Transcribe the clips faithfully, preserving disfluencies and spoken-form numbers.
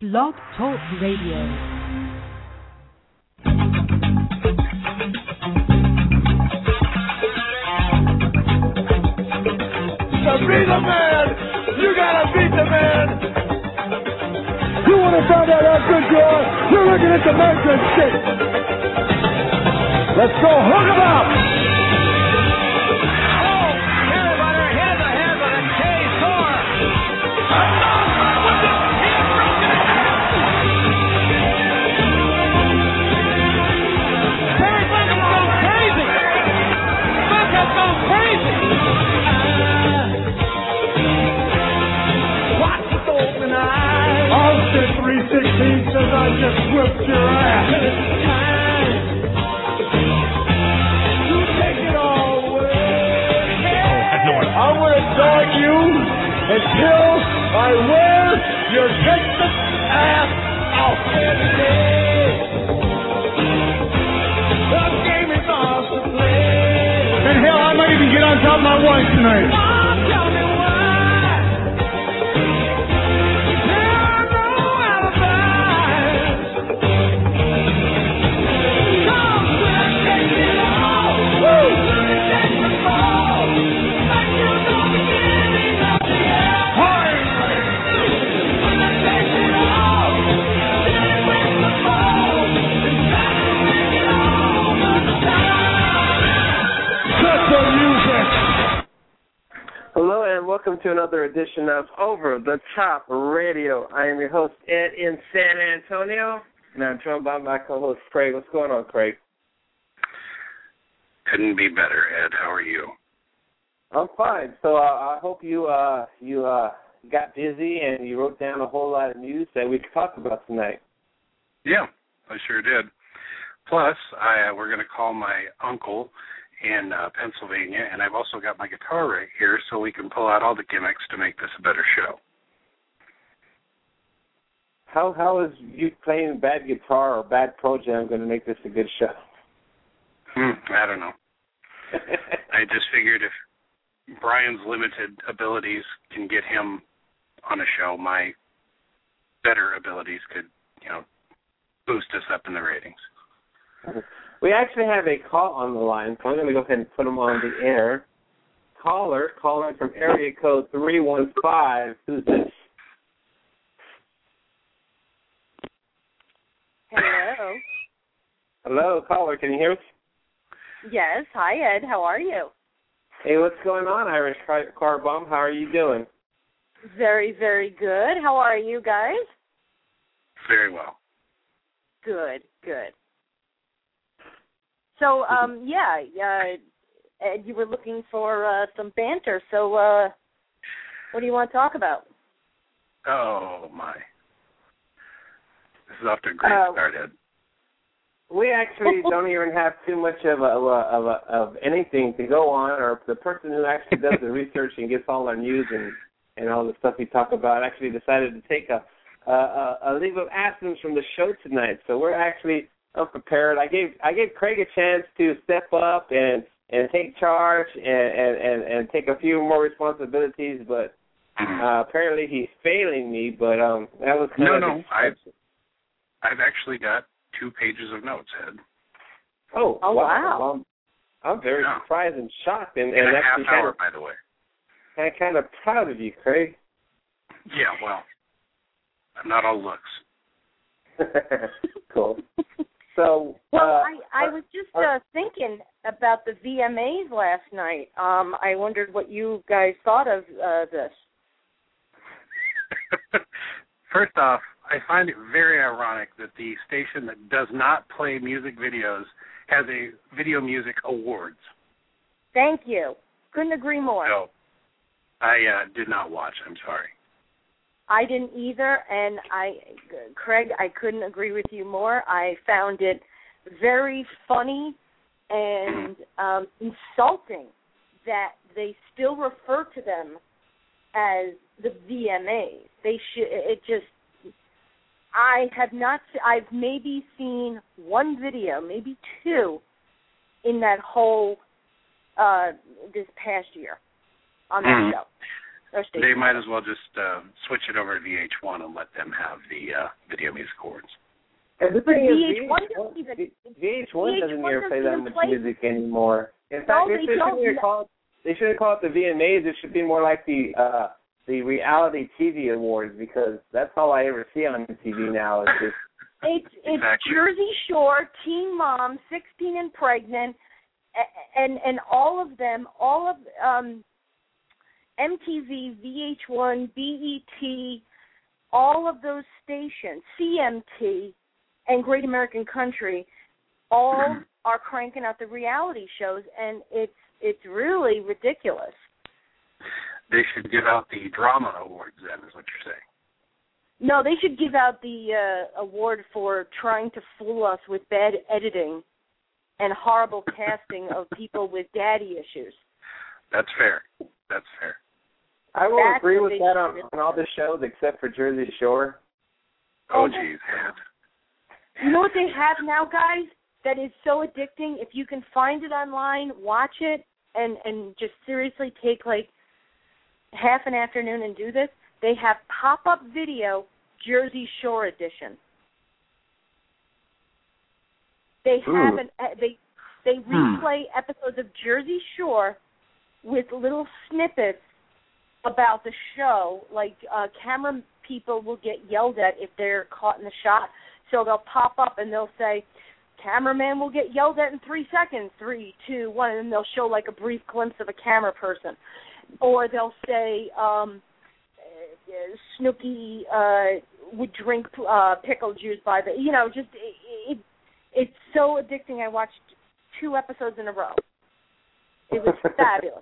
Blog Talk Radio. To be the man, you gotta beat the man. You want to find out how good you are? You're looking at the Matrix stick. Let's go, hook 'em up. Oh, everybody, here's a head with a K four. With the head broken. Terry Funk has gone crazy. Funk has gone crazy. Austin three sixteen says I just whipped your ass. You take it all away. I'm going to dog you until I wear your vicious ass out. The game is off to play. And hell, I might even get on top of my wife tonight. Mom, tell me why. Hello and welcome to another edition of Over the Top Radio. I am your host, Ed, in San Antonio, and I'm joined by my co-host, Craig. What's going on, Craig? Couldn't be better, Ed. How are you? I'm fine. So uh, I hope you uh, you uh, got busy and you wrote down a whole lot of news that we could talk about tonight. Yeah, I sure did. Plus, I, uh, we're going to call my uncle in uh, Pennsylvania, and I've also got my guitar right here so we can pull out all the gimmicks to make this a better show. How how is you playing bad guitar or bad pro jam going to make this a good show? Hmm, I don't know. I just figured if Brian's limited abilities can get him on a show, my better abilities could, you know, boost us up in the ratings. We actually have a call on the line, so I'm going to go ahead and put him on the air. Caller, caller from area code three one five. Who's this? Hello. Hello, caller. Can you hear us? Yes. Hi, Ed. How are you? Hey, what's going on, Irish Car, car Bomb? How are you doing? Very, very good. How are you guys? Very well. Good, good. So, um, yeah, uh, Ed, you were looking for uh, some banter. So, uh, what do you want to talk about? Oh, my. This is off to a great uh, start, Ed. We actually don't even have too much of a, of, a, of, a, of anything to go on, or the person who actually does the research and gets all our news and, and all the stuff we talk about actually decided to take a, a, a leave of absence from the show tonight. So we're actually unprepared. I gave I gave Craig a chance to step up and, and take charge and, and, and, and take a few more responsibilities, but uh, apparently he's failing me. But um, that was kind no, of no. I've I've actually got two pages of notes, Ed. Oh, oh wow! wow. I'm, I'm very yeah. surprised and shocked, and, In and a actually half hour, kind of, by the way. I'm kind of proud of you, Craig. Yeah, well, I'm not all looks. Cool. So, well, uh, I, I was just uh, thinking about the V M As last night. Um, I wondered what you guys thought of uh, this. First off, I find it very ironic that the station that does not play music videos has a Video Music Awards. Thank you. Couldn't agree more. So, I uh, did not watch. I'm sorry. I didn't either, and I, Craig, I couldn't agree with you more. I found it very funny and um, insulting that they still refer to them as the V M As. They should. It just. I have not. I've maybe seen one video, maybe two, in that whole uh, this past year on that mm. show. They might as well just uh, switch it over to V H one and let them have the uh, video music awards. And the thing is, V H one doesn't even, V H one doesn't even play that much play. music anymore. In fact, No, they, they should, don't. shouldn't call it, they shouldn't call it the V M As. It should be more like the uh, the reality T V awards, because that's all I ever see on T V now. Is just it's it's exactly. Jersey Shore, Teen Mom, sixteen and Pregnant, and and all of them, all of um, M T V, V H one, B E T, all of those stations, C M T, and Great American Country, all are cranking out the reality shows, and it's it's really ridiculous. They should give out the drama awards, then, is what you're saying. No, they should give out the uh, award for trying to fool us with bad editing and horrible casting of people with daddy issues. That's fair. That's fair. I will That's agree what with they that on, should on all the shows except for Jersey Shore. Oh, geez. You know what they have now, guys, that is so addicting? If you can find it online, watch it, and, and just seriously take, like, half an afternoon and do this. They have pop-up video Jersey Shore edition. They have an, they they replay episodes of Jersey Shore with little snippets about the show. Like uh, camera people will get yelled at if they're caught in the shot, so they'll pop up and they'll say, "Cameraman will get yelled at in three seconds. Three, two, one," and then they'll show like a brief glimpse of a camera person. Or they'll say, um, Snooki uh, would drink uh, pickle juice by the, you know, just, it, it, it's so addicting. I watched two episodes in a row. It was fabulous.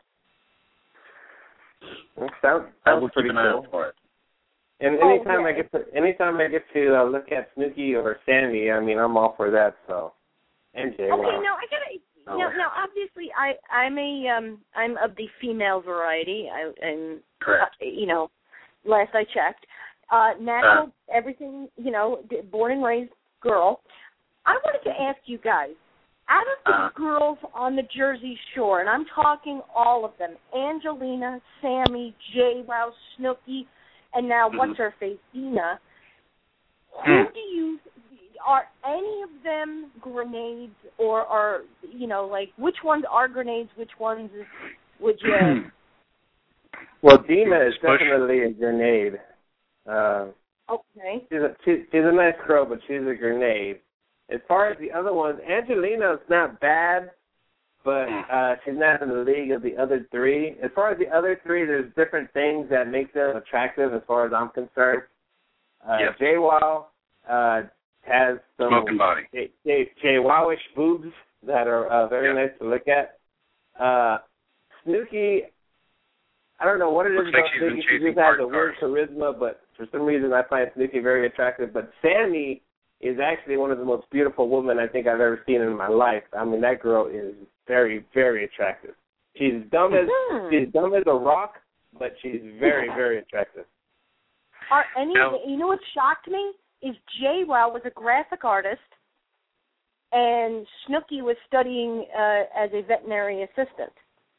Well, sounds, I sounds will pretty keep an eye cool. out for it. And Oh, anytime yeah. I get to, anytime I get to uh, look at Snooki or Sandy, I mean, I'm all for that, so. And Jay, Okay, wow. now I gotta. Oh. Now, now, obviously, I I'm a um I'm of the female variety. I, I'm Correct. uh, you know, last I checked, uh, natural uh. everything. You know, born and raised girl. I wanted to ask you guys, out of the Uh. girls on the Jersey Shore, and I'm talking all of them: Angelina, Sammy, JWoww, Snooki, and now Mm-hmm. what's her face, Dina. Who Mm. do you? Are any of them grenades, or are, you know, like, which ones are grenades, which ones would you... Well, Dina is Push. definitely a grenade. Uh, Okay. she's, a, she, she's a nice girl, but she's a grenade. As far as the other ones, Angelina's not bad, but uh, she's not in the league of the other three. As far as the other three, there's different things that make them attractive as far as I'm concerned. Uh, Yes. JWoww, uh has some Smoking body. J, J, J-Wowish boobs that are uh, very Yeah. nice to look at. Uh, Snooki, I don't know what it is Looks about like she's been Snooki. She chasing just has a parked weird cars. charisma, but for some reason I find Snooki very attractive. But Sammy is actually one of the most beautiful women I think I've ever seen in my life. I mean, that girl is very, very attractive. She's dumb as Hmm. she's dumb as a rock, but she's very, very attractive. Are any, Now- you know what shocked me? Is JWoww was a graphic artist, and Snooki was studying uh, as a veterinary assistant.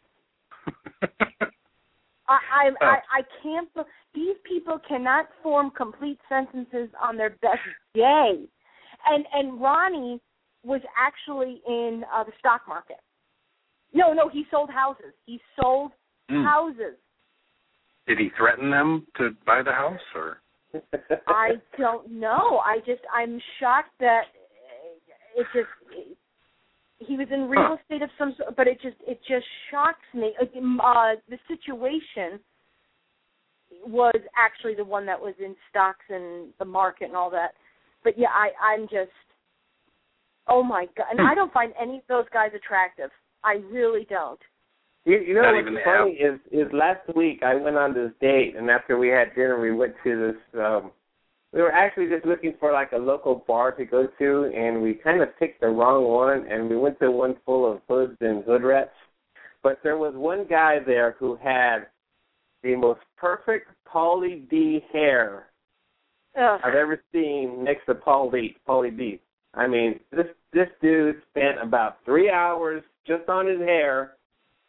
I, I, Oh. I, I can't. be- These people cannot form complete sentences on their best day. And and Ronnie was actually in uh, the stock market. No, no, he sold houses. He sold Mm. houses. Did he threaten them to buy the house, or? I don't know. I just I'm shocked that it just it, he was in real Huh. estate of some sort, but it just it just shocks me. Uh, the situation was actually the one that was in stocks and the market and all that. But yeah, I I'm just oh my god, and I don't find any of those guys attractive. I really don't. You, you know Not what's even funny is is last week I went on this date, and after we had dinner, we went to this. Um, we were actually just looking for like a local bar to go to, and we kind of picked the wrong one, and we went to one full of hoods and hood rats. But there was one guy there who had the most perfect Pauly D hair Ugh. I've ever seen next to Pauly Pauly D. I mean, this this dude spent about three hours just on his hair.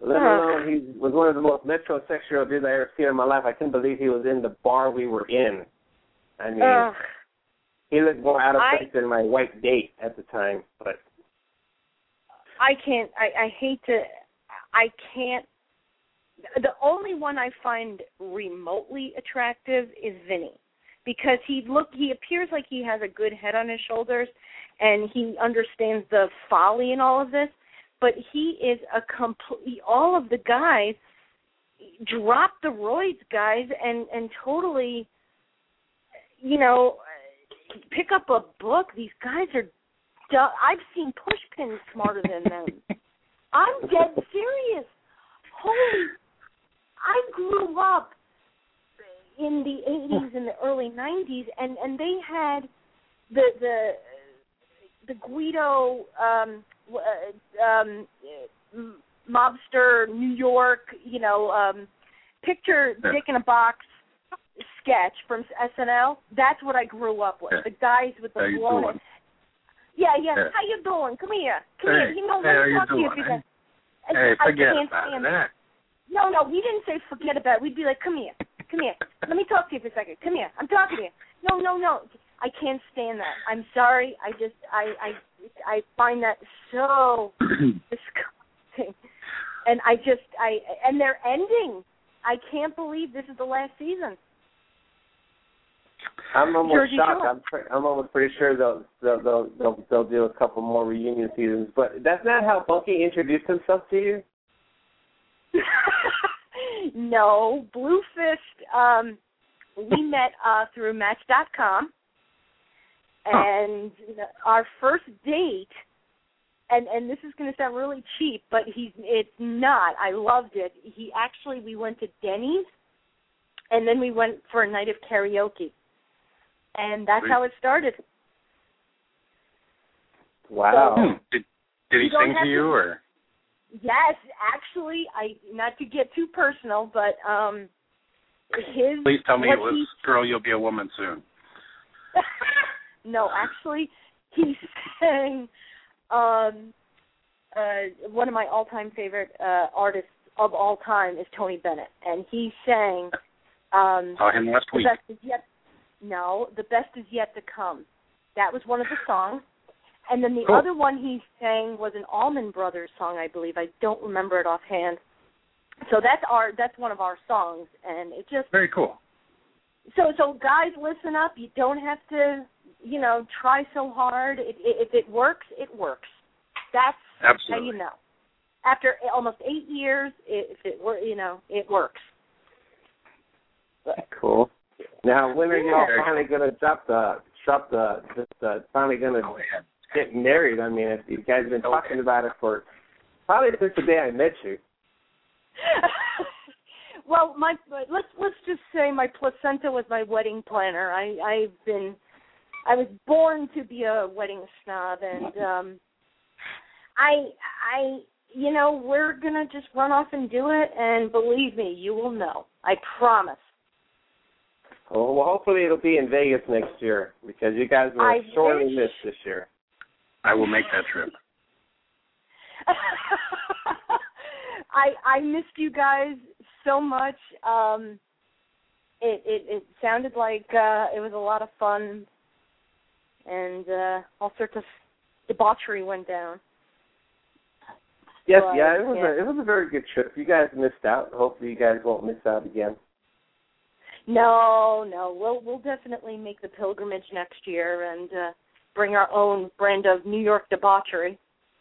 Let alone he was one of the most metrosexual dudes I ever seen in my life. I couldn't believe he was in the bar we were in. I mean, uh, he looked more out of place I, than my white date at the time. But I can't. I, I hate to. I can't. The only one I find remotely attractive is Vinny, because he look. He appears like he has a good head on his shoulders, and he understands the folly in all of this. But he is a complete. All of the guys drop the roids, guys, and and totally, you know, pick up a book. These guys are. Du- I've seen pushpins smarter than them. I'm dead serious. Holy! I grew up in the eighties and the early nineties, and and they had the the the Guido. Um, Uh, um, mobster New York, you know, um, picture yeah. Dick in a Box sketch from S N L. That's what I grew up with. Yeah. The guys with the blown. Yeah, yeah, yeah. How you doing? Come here. Come hey, here. You know, hey, let me talk to you. Hey, hey I forget can't about stand that. It. No, no, we didn't say forget about it. We'd be like, come here. Come here. Let me talk to you for a second. Come here. I'm talking to you. No, no, no. I can't stand that. I'm sorry. I just, I, I, I find that so disgusting. And I just, I, and they're ending. I can't believe this is the last season. I'm almost Jersey shocked. Shore. I'm, pre- I'm almost pretty sure they'll, they'll, they'll, they'll, they'll do a couple more reunion seasons. But that's not how Bunky introduced himself to you? No. Blue Fist, um, we met uh, through Match dot com. And our first date, and, and this is going to sound really cheap, but he's it's not. I loved it. He actually, we went to Denny's, and then we went for a night of karaoke. And that's how it started. Wow. So, did did he sing to you, to, or? Yes, actually, I not to get too personal, but um, his... Please tell me it was he, Girl, You'll Be a Woman Soon. No, actually, he sang um, uh, one of my all-time favorite uh, artists of all time is Tony Bennett, and he sang um, Saw him last the week. Best is yet, no, The Best Is Yet to Come. That was one of the songs. And then the cool. other one he sang was an Allman Brothers song, I believe. I don't remember it offhand. So that's our that's one of our songs, and it just very cool. So so guys, listen up. You don't have to, you know, try so hard. It, it, if it works, it works. That's Absolutely. how you know. After almost eight years, it, if it were, you know, it works. But, cool. Now, when are yeah. y'all finally gonna drop the drop the just uh, finally gonna oh, yeah. get married? I mean, if you guys have been okay. talking about it for probably since the day I met you. Well, my let's let's just say my placenta was my wedding planner. I I've been I was born to be a wedding snob, and um, I I you know we're gonna just run off and do it, and believe me, you will know. I promise. Oh, well, hopefully it'll be in Vegas next year because you guys were I sorely wish. missed this year. I will make that trip. I I missed you guys so much. Um, it, it it sounded like uh, it was a lot of fun, and uh, all sorts of debauchery went down. Yes, but, yeah, it was yeah. a it was a very good trip. You guys missed out. Hopefully, you guys won't miss out again. No, no, we'll we'll definitely make the pilgrimage next year and uh, bring our own brand of New York debauchery.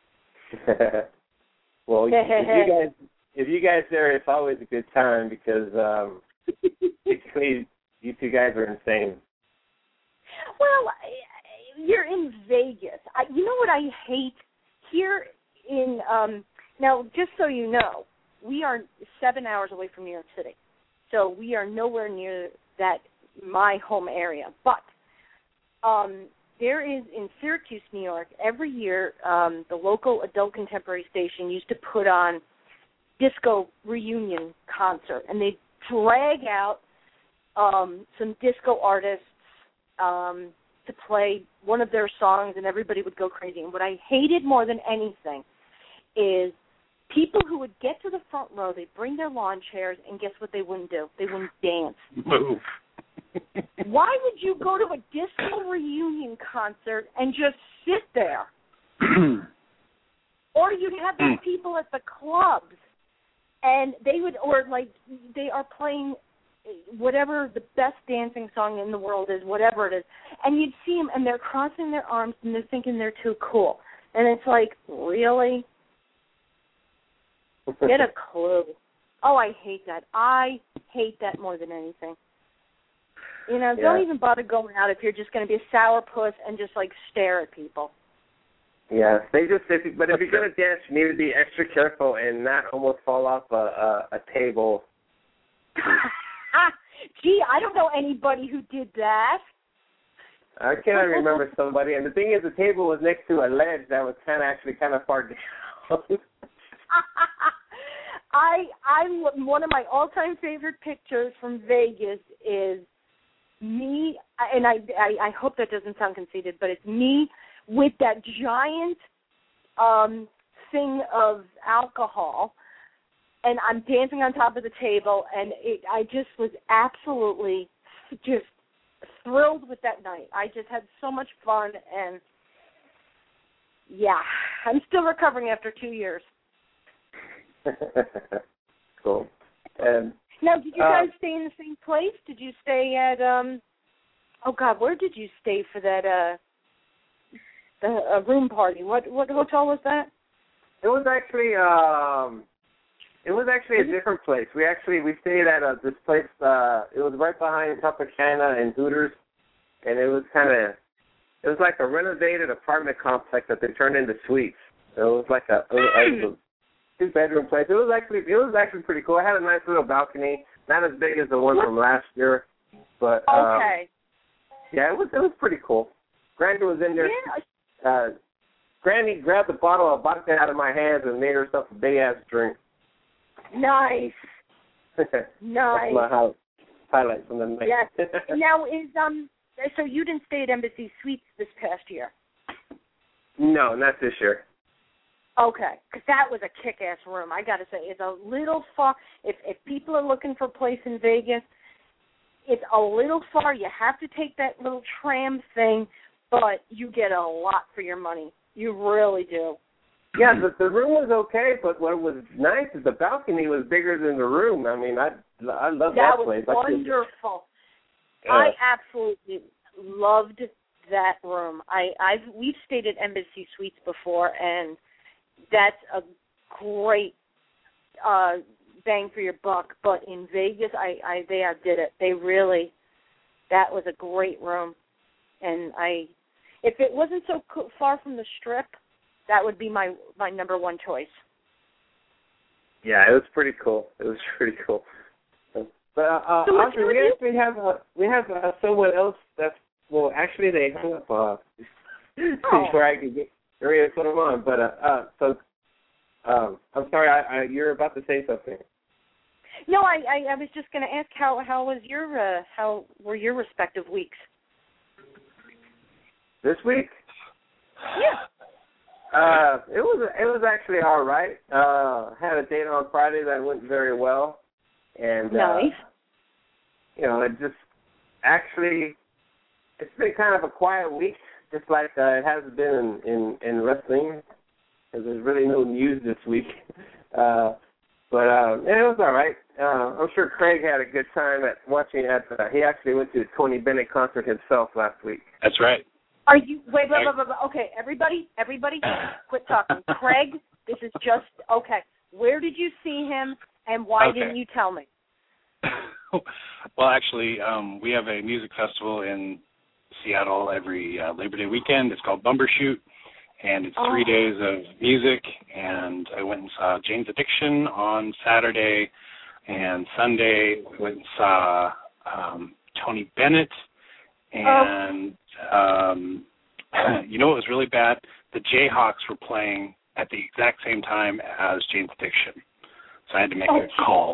Well, if you guys if you guys there, it's always a good time because um, basically you two guys are insane. Well, you're in Vegas. I, you know what I hate here in um, now? Just so you know, we are seven hours away from New York City. So we are nowhere near that, my home area. But um, there is, in Syracuse, New York, every year um, the local adult contemporary station used to put on disco reunion concert. And they drag out um, some disco artists um, to play one of their songs, and everybody would go crazy. And what I hated more than anything is people who would get to the front row, they'd bring their lawn chairs, and guess what they wouldn't do? They wouldn't dance. Move. Why would you go to a disco reunion concert and just sit there? Or you'd have those people at the clubs, and they would, or like they are playing whatever the best dancing song in the world is, whatever it is, and you'd see them, and they're crossing their arms, and they're thinking they're too cool. And it's like, really? Get a clue. Oh, I hate that. I hate that more than anything. You know, Yeah. don't even bother going out if you're just going to be a sourpuss and just, like, stare at people. Yeah, they just, if you, but if you're going to dance, you need to be extra careful and not almost fall off a, a, a table. Gee, I don't know anybody who did that. I cannot remember somebody, and the thing is, the table was next to a ledge that was kind of actually kind of far down. I I one of my all-time favorite pictures from Vegas is me, and I, I I hope that doesn't sound conceited, but it's me with that giant um, thing of alcohol, and I'm dancing on top of the table, and it, I just was absolutely just thrilled with that night. I just had so much fun, and yeah, I'm still recovering after two years. Cool. Um, now, did you uh, guys stay in the same place? Did you stay at um? Oh God, where did you stay for that uh? The uh, room party? What what hotel was that? It was actually um, it was actually a different place. We actually we stayed at uh, this place. Uh, it was right behind Tropicana and Hooters, and it was kind of it was like a renovated apartment complex that they turned into suites. So it was like a, it was, a two bedroom place. It was actually it was actually pretty cool. It had a nice little balcony, not as big as the one from last year, but um, okay. Yeah, it was it was pretty cool. Granny was in there. Yeah. Uh, Granny grabbed the bottle of vodka out of my hands and made herself a big ass drink. Nice. That's Nice. my highlight, highlight from the night. Yes. Now is um so you didn't stay at Embassy Suites this past year? No, not this year. Okay, because that was a kick-ass room. I got to say, it's a little far. If if people are looking for a place in Vegas, it's a little far. You have to take that little tram thing, but you get a lot for your money. You really do. Yeah, the, the room was okay, but what was nice is the balcony was bigger than the room. I mean, I I love that, that place. That was wonderful. Uh, I absolutely loved that room. I I've we've stayed at Embassy Suites before, and that's a great uh, bang for your buck. But in Vegas, I, I they outdid it. They really, that was a great room. And I, if it wasn't so co- far from the Strip, that would be my, my number one choice. Yeah, it was pretty cool. It was pretty cool. But uh, so actually, we actually have uh, we have uh, someone else that's well, actually they hung up uh, oh. before I could get ready to put them on. But uh, uh so um, I'm sorry, I, I, you're about to say something. No, I, I, I was just going to ask how how was your uh, how were your respective weeks? This week? Yeah. Uh, it was it was actually all right. Uh, had a date on Friday that went very well, and nice. Uh, you know, it just actually it's been kind of a quiet week, just like uh, it has been in in, in wrestling, because there's really no news this week. Uh, but uh, yeah, it was all right. Uh, I'm sure Craig had a good time at watching at. Uh, he actually went to a Tony Bennett concert himself last week. That's right. Are you wait, wait, wait, wait, wait. Okay, everybody, everybody, quit talking. Craig, this is just okay. Where did you see him, and why okay. didn't you tell me? Well, actually, um, we have a music festival in Seattle every uh, Labor Day weekend. It's called Bumbershoot, and it's oh. three days of music. And I went and saw Jane's Addiction on Saturday, and Sunday we went and saw um, Tony Bennett. And, um, you know what was really bad? The Jayhawks were playing at the exact same time as Jane's Addiction. So I had to make oh, a call.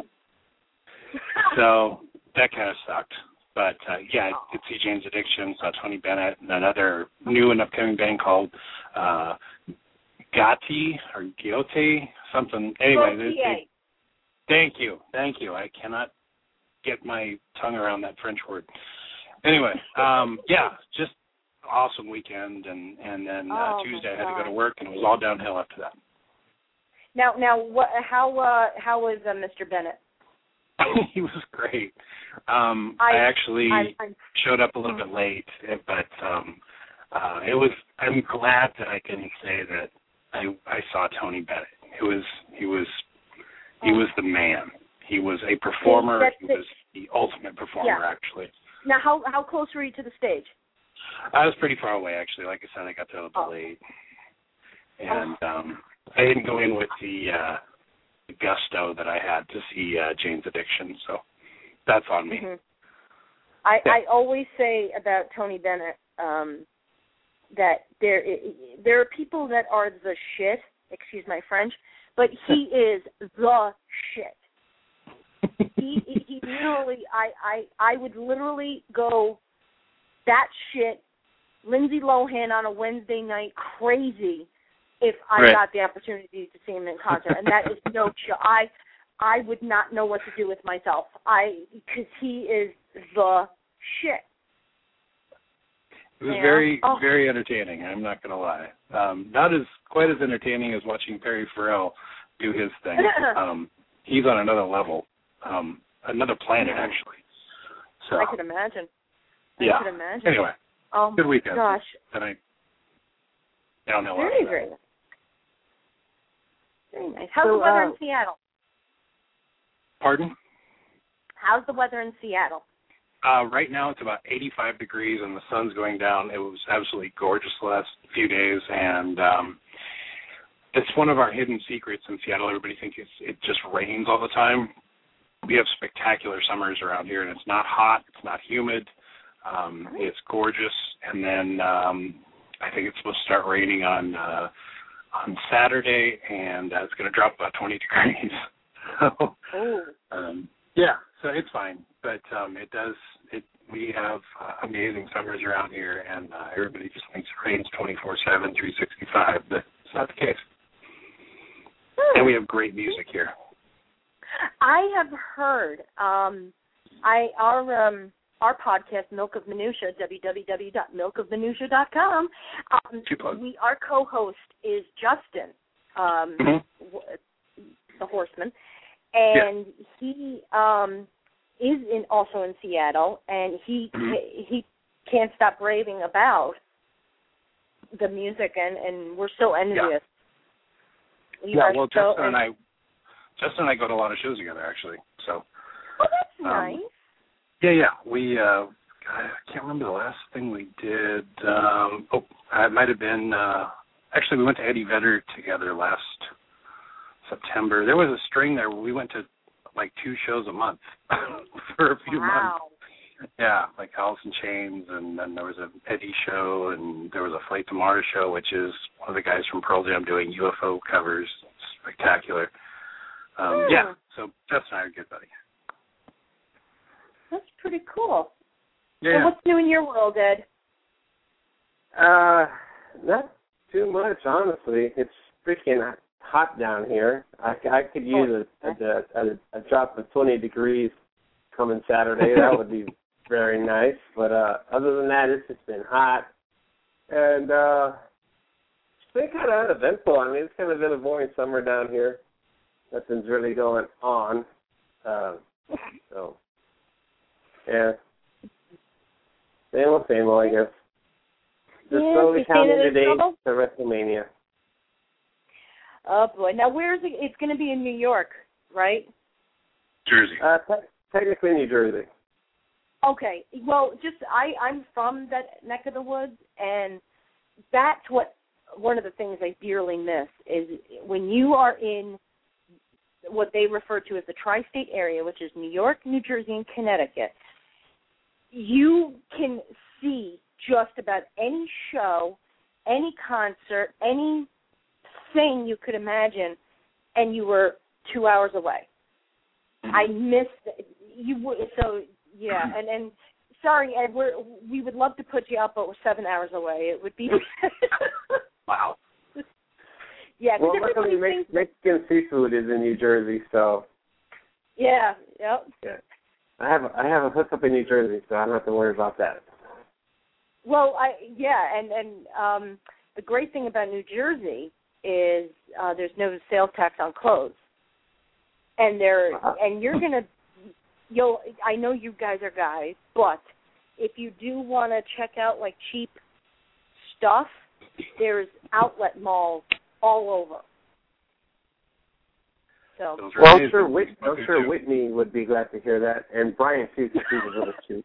So that kind of sucked. But, uh, yeah, I did see Jane's Addiction, saw Tony Bennett, and another new and upcoming band called uh, Gatti or Giotti, something. Anyway, they, they, thank you, thank you. I cannot get my tongue around that French word. Anyway, um, yeah, just awesome weekend, and and then uh, oh Tuesday I had to go to work, and it was all downhill after that. Now, now, what? How uh, how was uh, Mister Bennett? He was great. Um, I, I actually I'm, I'm, showed up a little bit late, but um, uh, it was. I'm glad that I can say that I I saw Tony Bennett. It was he was he was the man. He was a performer. He was the ultimate performer, yeah. actually. Now, how how close were you to the stage? I was pretty far away, actually. Like I said, I got there a little oh. bit late, and um, I didn't go in with the. Uh, gusto that I had to see uh, Jane's Addiction, so that's on me. Mm-hmm. I, yeah. I always say about Tony Bennett um, that there there are people that are the shit, excuse my French, but he is the shit. he, he he literally, I, I, I would literally go that shit, Lindsay Lohan on a Wednesday night crazy if I right. got the opportunity to see him in concert, and that is no joke. I I would not know what to do with myself. I because he is the shit. It was yeah. very oh. very entertaining. I'm not going to lie. Um, not as quite as entertaining as watching Perry Farrell do his thing. um, he's on another level, um, another planet actually. So I could imagine. I yeah. could imagine. Anyway, oh, good weekend. Gosh. Tonight. Downhill. Very very. Very nice. How's so, the weather uh, in Seattle? Pardon? How's the weather in Seattle? Uh, right now it's about eighty-five degrees and the sun's going down. It was absolutely gorgeous the last few days, and um, it's one of our hidden secrets in Seattle. Everybody thinks it's, it just rains all the time. We have spectacular summers around here, and it's not hot, it's not humid, um, it's gorgeous, and then um, I think it's supposed to start raining on uh, on Saturday, and uh, it's going to drop about twenty degrees. so, oh. um, yeah, so it's fine, but um, it does. It we have uh, amazing summers around here, and uh, everybody just thinks it rains twenty-four seven, three sixty-five, but it's not the case. Hmm. And we have great music here. I have heard. Um, I our um, our podcast, Milk of Minutia, w w w dot milk of minutia dot com. Um, we our co-host is Justin, um, mm-hmm. w- the Horseman, and yeah. he um, is in also in Seattle, and he mm-hmm. he can't stop raving about the music, and, and we're so envious. Yeah, we yeah well, so Justin and I, Justin and I go to a lot of shows together, actually. So. Oh, that's um, nice. Yeah, yeah. We, uh, I can't remember the last thing we did. Um, oh, it might have been, uh, actually we went to Eddie Vedder together last September. There was a string there where we went to like two shows a month for a few wow. months. Yeah, like Alice in Chains, and then there was an Eddie show, and there was a Flight to Mars show, which is one of the guys from Pearl Jam doing U F O covers. Spectacular. Um, hmm. Yeah, so Justin and I are good buddies. That's pretty cool. Yeah. So what's new in your world, Ed? Uh, not too much, honestly. It's freaking hot down here. I, I could use a, a, a, a drop of twenty degrees coming Saturday. That would be very nice. But uh, other than that, it's just been hot. And uh, it's been kind of uneventful. I mean, it's kind of been a boring summer down here. Nothing's really going on. Uh, so... Yeah. Same old, same old, I guess. Just yeah, slowly counting the days trouble? to WrestleMania. Oh, boy. Now, where is it? It's going to be in New York, right? Jersey. Uh, te- technically New Jersey. Okay. Well, just, I, I'm from that neck of the woods, and that's what, one of the things I dearly miss is when you are in what they refer to as the tri-state area, which is New York, New Jersey, and Connecticut, you can see just about any show, any concert, anything you could imagine, and you were two hours away. Mm-hmm. I missed you. So yeah, and and sorry, Ed, we're, we would love to put you up, but we're seven hours away. It would be wow. Yeah, well, luckily Mex- Mexican seafood is in New Jersey, so. Yeah. Yep. Yeah. I have I have a hookup in New Jersey, so I don't have to worry about that. Well, I yeah, and and um, the great thing about New Jersey is uh, there's no sales tax on clothes, and there uh-huh. and you're gonna you'll I know you guys are guys, but if you do want to check out like cheap stuff, there's outlet malls all over. So well, I'm sure, Whit- I'm sure Whitney would be glad to hear that, and Brian too, because he's a little cute.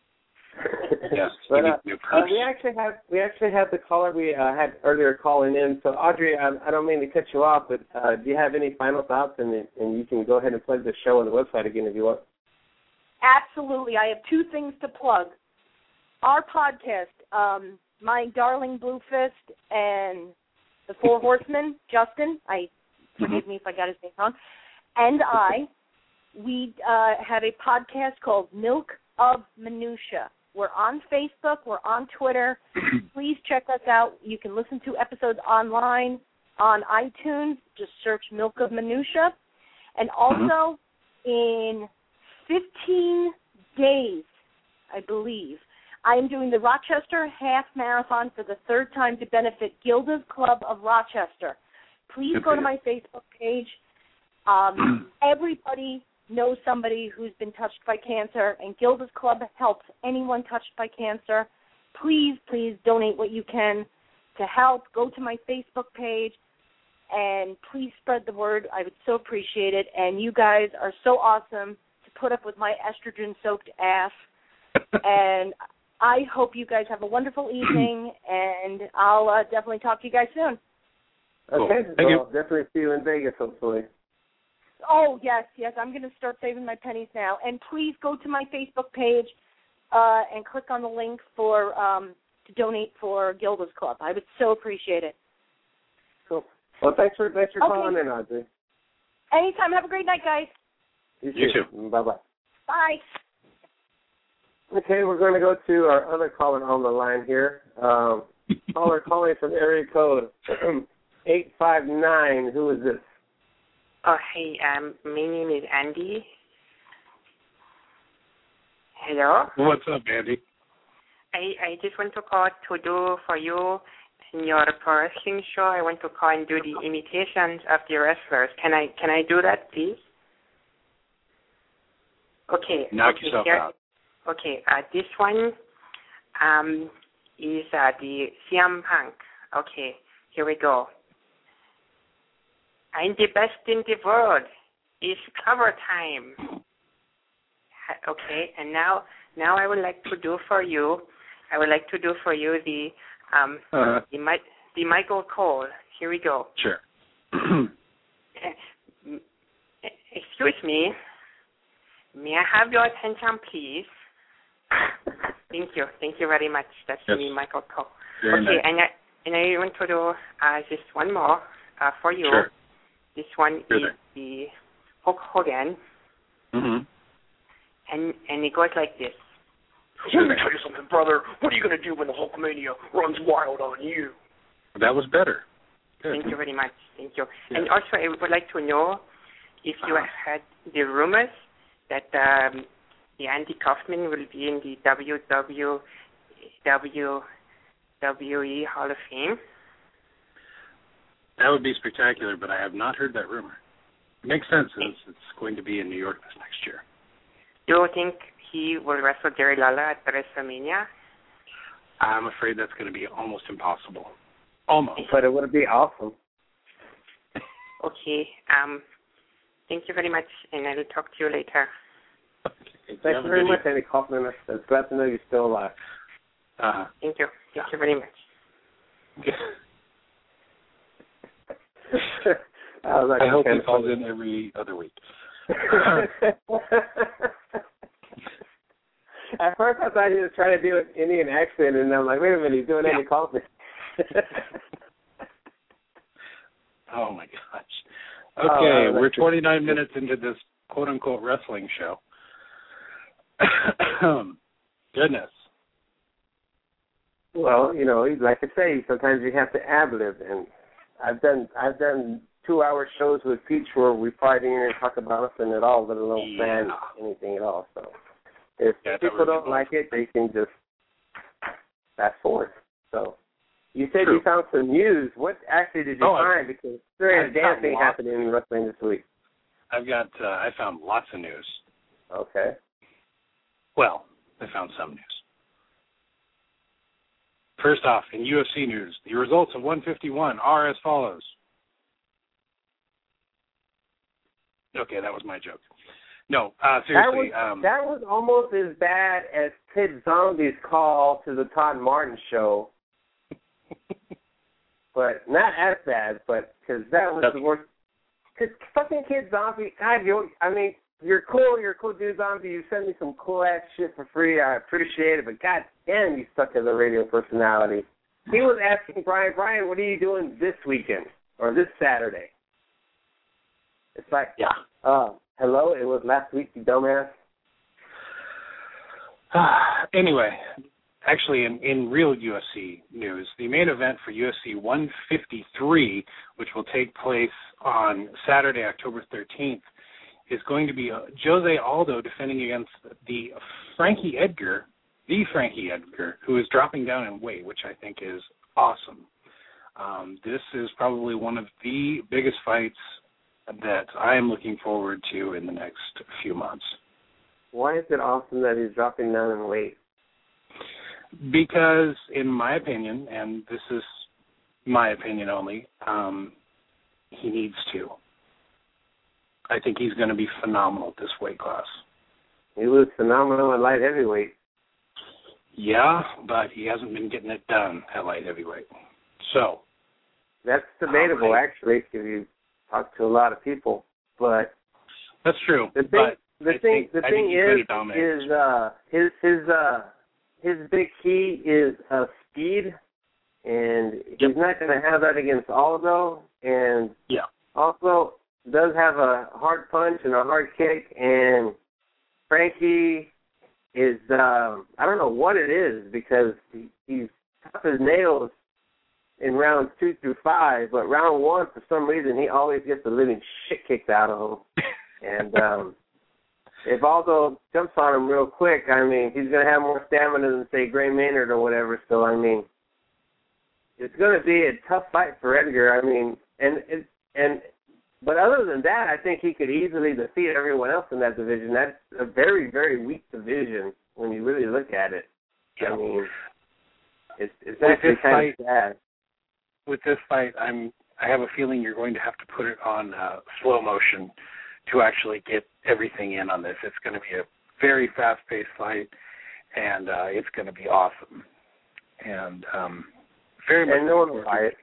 Yes, but uh, uh, we actually have we actually have the caller we uh, had earlier calling in. So Audrey, I, I don't mean to cut you off, but uh, do you have any final thoughts? And and you can go ahead and plug the show on the website again if you want. Absolutely, I have two things to plug. Our podcast, um, My Darling Blue Fist and the Four Horsemen, Justin, I forgive me if I got his name wrong, and I, we uh, have a podcast called Milk of Minutia. We're on Facebook. We're on Twitter. Please check us out. You can listen to episodes online on iTunes. Just search Milk of Minutia. And also, in fifteen days, I believe, I am doing the Rochester Half Marathon for the third time to benefit Gilda's Club of Rochester. Please go to my Facebook page. Um, everybody knows somebody who's been touched by cancer, and Gilda's Club helps anyone touched by cancer. Please, please donate what you can to help. Go to my Facebook page, and please spread the word. I would so appreciate it. And you guys are so awesome to put up with my estrogen-soaked ass. And I hope you guys have a wonderful evening, and I'll uh, definitely talk to you guys soon. Okay, Thank well, you. definitely see you in Vegas, hopefully. Oh, yes, yes, I'm going to start saving my pennies now. And please go to my Facebook page uh, and click on the link for um, to donate for Gilda's Club. I would so appreciate it. Cool. Well, thanks for, thanks for okay. calling in, Audrey. Anytime. Have a great night, guys. You, you too. too. Bye-bye. Bye. Okay, we're going to go to our other caller on the line here. Um, caller calling from area code eight five nine. Who is this? Oh, hey, um, my name is Andy. Hello? What's up, Andy? I, I just want to call to do for you in your pro wrestling show. I want to call and do the imitations of the wrestlers. Can I can I do that, please? Okay. Knock okay, yourself here, out. Okay, uh, this one um, is uh, the C M Punk. Okay, here we go. I'm the best in the world. It's cover time. Okay, and now now I would like to do for you, I would like to do for you the um uh-huh. the, the Michael Cole. Here we go. Sure. Excuse me. May I have your attention, please? Thank you. Thank you very much. That's yes. me, Michael Cole. Very okay, nice. and I and I want to do uh, just one more uh, for you. Sure. This one sure is thing. the Hulk Hogan. Mm-hmm. And and it goes like this. Let me tell you something, brother. What are you going to do when the Hulkmania runs wild on you? That was better. Good. Thank you very much. Thank you. Yeah. And also, I would like to know if you uh-huh. have heard the rumors that um, the Andy Kaufman will be in the W W E Hall of Fame. That would be spectacular, but I have not heard that rumor. It makes sense. It's, it's going to be in New York this next year. Do you think he will wrestle Jerry Lawler at WrestleMania? I'm afraid that's going to be almost impossible. Almost. But it would be awesome. Okay. Um. Thank you very much, and I will talk to you later. Okay. Thank you very much, Andy Kaufman. I'm glad to know you're still alive. Uh-huh. Thank you. Thank you very much. Okay. I, was like, I hope okay, he calls in every other week. At first, I thought he was trying to do an Indian accent, and I'm like, wait a minute, he's doing Andy Kaufman. Oh, my gosh. Okay, oh, we're twenty-nine minutes into this quote-unquote wrestling show. Goodness. Well, you know, like I say, sometimes you have to ad-lib, and I've done I've done two-hour shows with Peach where we probably didn't even talk about nothing at all, let alone yeah. fan anything at all. So if yeah, people don't like it, they can just fast forward. So you said True. you found some news. What actually did you oh, find? Because there is a damn thing lots. happening in wrestling this week. I've got uh, I found lots of news. Okay. Well, I found some news. First off, in U F C news, the results of one fifty-one are as follows. Okay, that was my joke. No, uh, seriously. That was, um, that was almost as bad as Kid Zombie's call to the Todd Martin show. But not as bad, but because that was That's, the worst. Because fucking Kid Zombie, God, you, I mean, you're cool, you're a cool dude, Zombie. You send me some cool ass shit for free. I appreciate it, but God damn, you stuck as a radio personality. He was asking Brian, Brian, what are you doing this weekend or this Saturday? It's like, yeah. uh, hello, it was last week, you dumbass. Anyway, actually, in, in real U F C news, the main event for U F C one fifty-three, which will take place on Saturday, October thirteenth, is going to be Jose Aldo defending against the Frankie Edgar, the Frankie Edgar, who is dropping down in weight, which I think is awesome. Um, this is probably one of the biggest fights that I am looking forward to in the next few months. Why is it awesome that he's dropping down in weight? Because, in my opinion, and this is my opinion only, um, he needs to. I think he's going to be phenomenal at this weight class. He was phenomenal at light heavyweight. Yeah, but he hasn't been getting it done at light heavyweight. So. That's debatable, um, actually, if you talk to a lot of people. But that's true. The thing, but the I thing, think, the I thing think is, is uh, his his uh, his big key is uh, speed, and yep. he's not going to have that against Aldo. And yeah. also does have a hard punch and a hard kick. And Frankie is um, I don't know what it is because he, he's tough as nails in rounds two through five, but round one, for some reason, he always gets the living shit kicked out of him. And um, if Aldo jumps on him real quick, I mean, he's going to have more stamina than, say, Gray Maynard or whatever. So, I mean, it's going to be a tough fight for Edgar. I mean, and and and but other than that, I think he could easily defeat everyone else in that division. That's a very, very weak division when you really look at it. Yeah. I mean, it's, it's With actually this kind fight, of sad. With this fight, I'm I have a feeling you're going to have to put it on uh, slow motion to actually get everything in on this. It's going to be a very fast-paced fight, and uh, it's going to be awesome. And um, very much. And no one will buy it.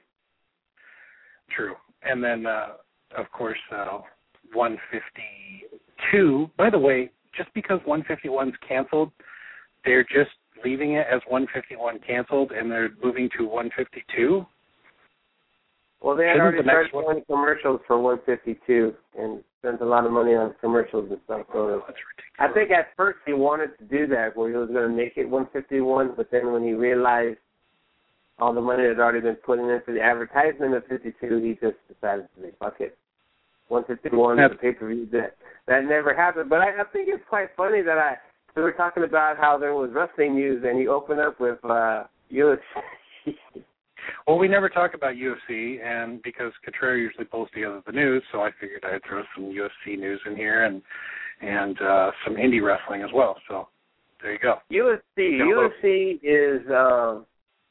True. And then, uh, of course, uh, one fifty-two. By the way, just because one fifty-one's canceled, they're just leaving it as one fifty-one canceled, and they're moving to one fifty-two. Well, they had Shouldn't already the next started one- doing commercials for one fifty-two and spent a lot of money on commercials and stuff. So That's ridiculous. I think at first he wanted to do that, where he was going to make it one fifty-one, but then when he realized all the money had already been put in for the advertisement of fifty-two, he just decided to say, fuck it. one fifty-one, the pay-per-view, that, that never happened. But I, I think it's quite funny that I, we were talking about how there was wrestling news, and you open up with uh, U F C. Well, we never talk about U F C, and because Contreras usually pulls together the news, so I figured I'd throw some U F C news in here and and uh, some indie wrestling as well. So there you go. U F C, U F C is um,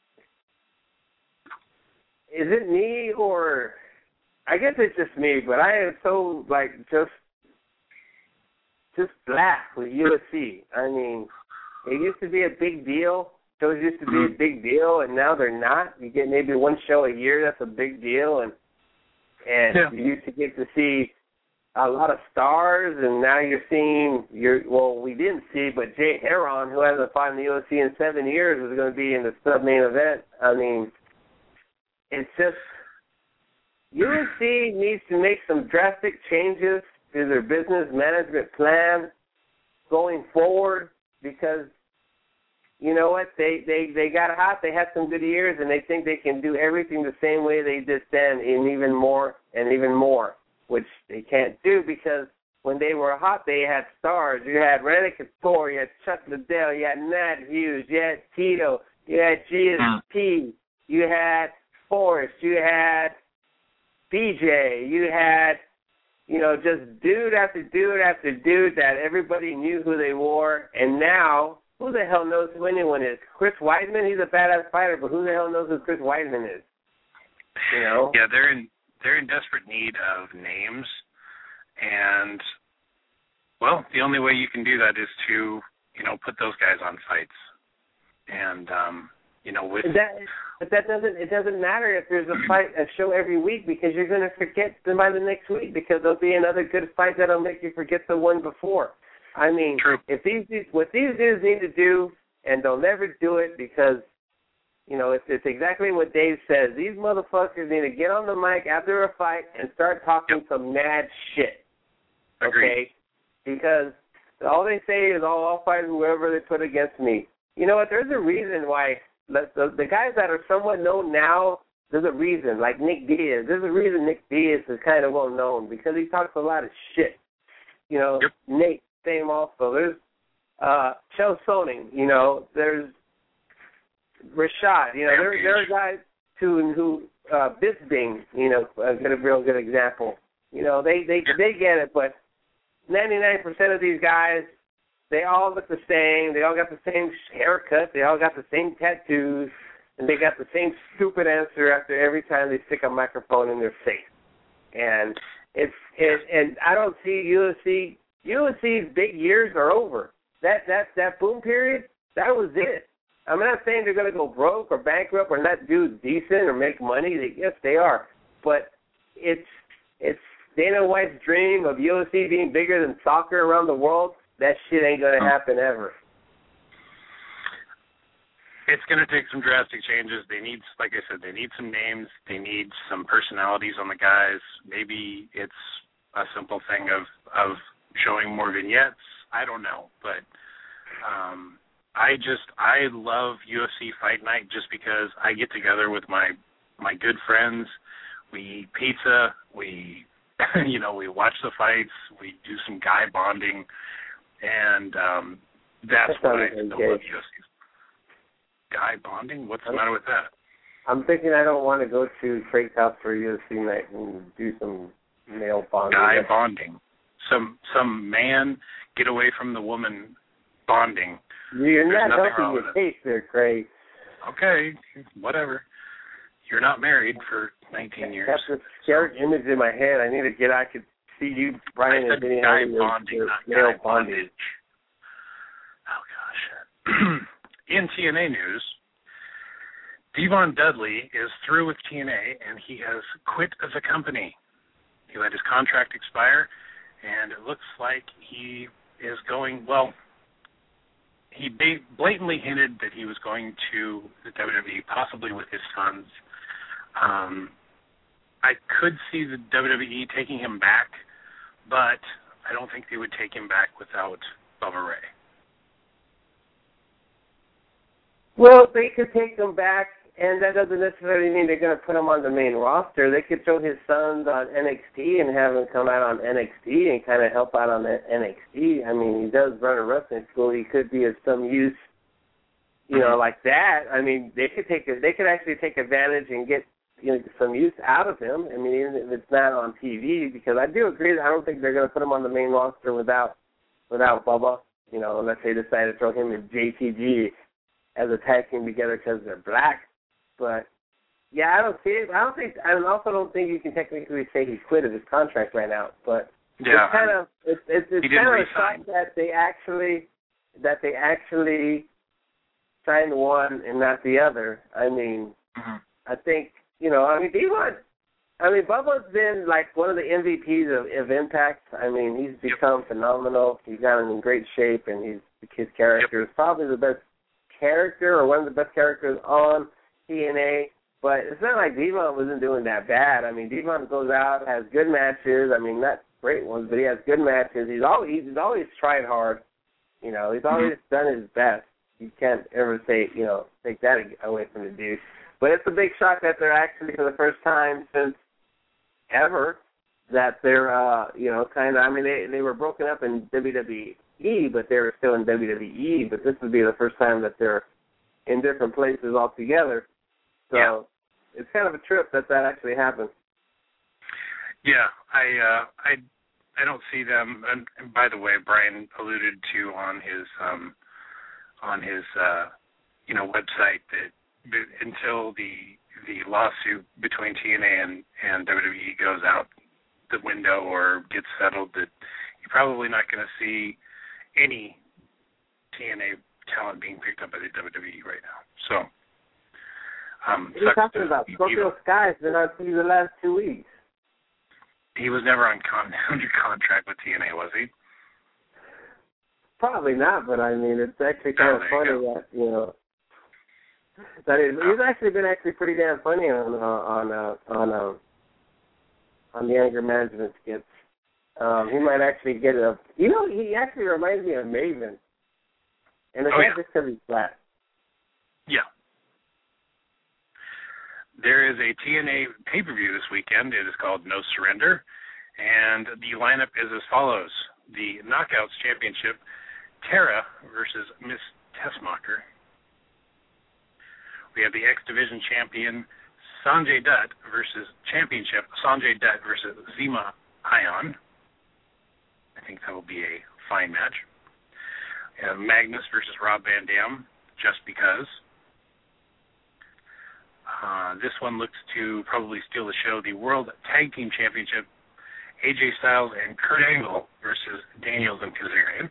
is it me or I guess it's just me, but I am so like just just black with U F C. I mean, it used to be a big deal. Shows used to be a big deal, and now they're not. You get maybe one show a year, that's a big deal, and and yeah. you used to get to see a lot of stars, and now you're seeing your well, we didn't see, but Jay Heron, who hasn't fought in the U F C in seven years, is going to be in the sub main event. I mean, it's just U F C needs to make some drastic changes to their business management plan going forward because you know what? They, they, they got hot. They had some good years, and they think they can do everything the same way they did then, and even more and even more, which they can't do because when they were hot, they had stars. You had Randy Couture, you had Chuck Liddell, you had Nat Hughes, you had Tito, you had G S P, you had Forrest, you had B J, you had, you know, just dude after dude after dude that everybody knew who they were, and now, who the hell knows who anyone is? Chris Weidman, he's a badass fighter, but who the hell knows who Chris Weidman is? You know? Yeah, they're in they're in desperate need of names, and well, the only way you can do that is to, you know, put those guys on fights, and um, you know, with that. But that doesn't it doesn't matter if there's a fight a show every week because you're going to forget them by the next week because there'll be another good fight that'll make you forget the one before. I mean, True. if these what these dudes need to do, and they'll never do it because, you know, it's, it's exactly what Dave says. These motherfuckers need to get on the mic after a fight and start talking yep. some mad shit. Agreed. Okay? Because all they say is, oh, I'll fight whoever they put against me. You know what? There's a reason why the, the, the guys that are somewhat known now, there's a reason. Like Nick Diaz. There's a reason Nick Diaz is kind of well known because he talks a lot of shit. You know, yep. Nate, same also. There's uh, Chael Sonnen, you know. There's Rashad. You know, there, there are guys who, who uh, Bisping, you know, a, good, a real good example. You know, they, they, they get it, but ninety-nine percent of these guys, they all look the same. They all got the same haircut. They all got the same tattoos. And they got the same stupid answer after every time they stick a microphone in their face. And it's it, and I don't see U F C. U F C's big years are over. That that that boom period, that was it. I'm not saying they're going to go broke or bankrupt or not do decent or make money. They, yes, they are. But it's it's Dana White's dream of U F C being bigger than soccer around the world. That shit ain't going to happen ever. It's going to take some drastic changes. They need, like I said, they need some names. They need some personalities on the guys. Maybe it's a simple thing of, of showing more vignettes. I don't know. But um, I just, I love U F C Fight Night just because I get together with my, my good friends. We eat pizza. We, you know, we watch the fights. We do some guy bonding. And um, that's that what I still love engaged. U F C. Guy bonding? What's the matter with that? I'm thinking I don't want to go to Craig's house for U F C night and do some male bonding. Guy bonding. Some some man get away from the woman bonding. You're There's not nothing helping wrong your with case there, Craig. Okay, whatever. You're not married for nineteen years. That's this scary so. image in my head. I need to get. I could see you, Brian, I said and guy your, bonding, your not male guy bondage. bondage. Oh gosh. In T N A news, Devon Dudley is through with T N A, and he has quit as a company. He let his contract expire, and it looks like he is going, well, he blatantly hinted that he was going to the W W E, possibly with his sons. Um, I could see the W W E taking him back, but I don't think they would take him back without Bubba Ray. Well, they could take him back, and that doesn't necessarily mean they're going to put him on the main roster. They could throw his sons on N X T and have him come out on N X T and kind of help out on N X T. I mean, he does run a wrestling school. He could be of some use, you know, like that. I mean, they could take a, they could actually take advantage and get, you know, some use out of him. I mean, even if it's not on T V, because I do agree that I don't think they're going to put him on the main roster without without Bubba. You know, unless they decide to throw him and J T G as a tag team together because they're black. But yeah, I don't see it. I don't think. I also don't think you can technically say he quit his contract right now. But yeah, it's kind of it's it's, it's kind of a shock that they actually that they actually signed one and not the other. I mean, mm-hmm. I think you know. I mean, Devon. I mean, Bubba's been like one of the M V Ps of, of Impact. I mean, he's become yep. phenomenal. He's gotten in great shape, and he's his character yep. is probably the best character or one of the best characters on T N A, but it's not like Devon wasn't doing that bad. I mean, Devon goes out, has good matches. I mean, not great ones, but he has good matches. He's always he's always tried hard. You know, he's always mm-hmm. done his best. you can't ever say, you know, take that away from the dude. But it's a big shock that they're actually, for the first time since ever, that they're, uh, you know, kind of, I mean, they they were broken up in W W E, but they were still in W W E, but this would be the first time that they're in different places altogether. So yeah. it's kind of a trip that that actually happened. Yeah, I uh, I I don't see them. And, and by the way, Brian alluded to on his um, on his uh, you know website that until the the lawsuit between T N A and, and W W E goes out the window or gets settled, that you're probably not going to see any T N A talent being picked up by the W W E right now. So, um, what are you talking about? Scorpio Sky's been on T V the last two weeks. He was never on con- under contract with T N A, was he? Probably not, but I mean, it's actually kind oh, of funny that, you know, that it, he's actually been actually pretty damn funny on uh, on uh, on uh, on the anger management skits. Um, he might actually get a, you know, he actually reminds me of Maven, and it's oh, not yeah. just because he's black. Yeah. There is a T N A pay-per-view this weekend. It is called No Surrender, and the lineup is as follows. The Knockouts Championship, Tara versus Miss Tessmacher. We have the X Division champion, Sanjay Dutt versus Championship, Sanjay Dutt versus Zema Ion. I think that will be a fine match. We have Magnus versus Rob Van Dam, just because. Uh, this one looks to probably steal the show. The World Tag Team Championship, A J Styles and Kurt Angle versus Daniels and Kazarian.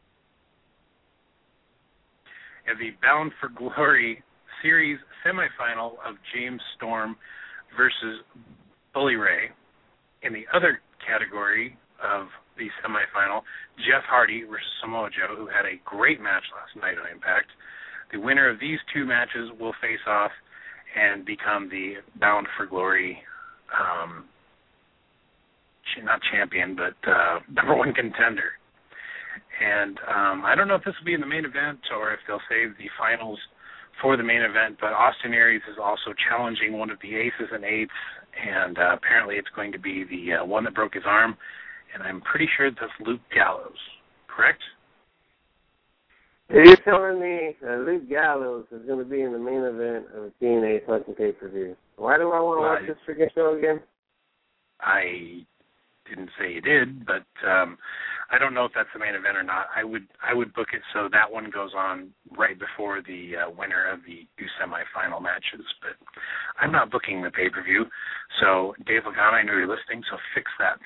And the Bound for Glory Series semifinal of James Storm versus Bully Ray. In the other category of the semifinal, Jeff Hardy versus Samoa Joe, who had a great match last night on Impact. The winner of these two matches will face off and become the Bound for Glory, um, not champion, but uh, number one contender. And um, I don't know if this will be in the main event or if they'll save the finals for the main event, but Austin Aries is also challenging one of the aces and eights, and uh, apparently it's going to be the uh, one that broke his arm, and I'm pretty sure that's Luke Gallows, correct? You're telling me that Luke Gallows is going to be in the main event of a T N A fucking pay-per-view. Why do I want to well, watch I, this freaking show again? I didn't say you did, but um, I don't know if that's the main event or not. I would I would book it so that one goes on right before the uh, winner of the two semifinal matches. But I'm not booking the pay-per-view. So, Dave Lagana, I know you're listening, so fix that.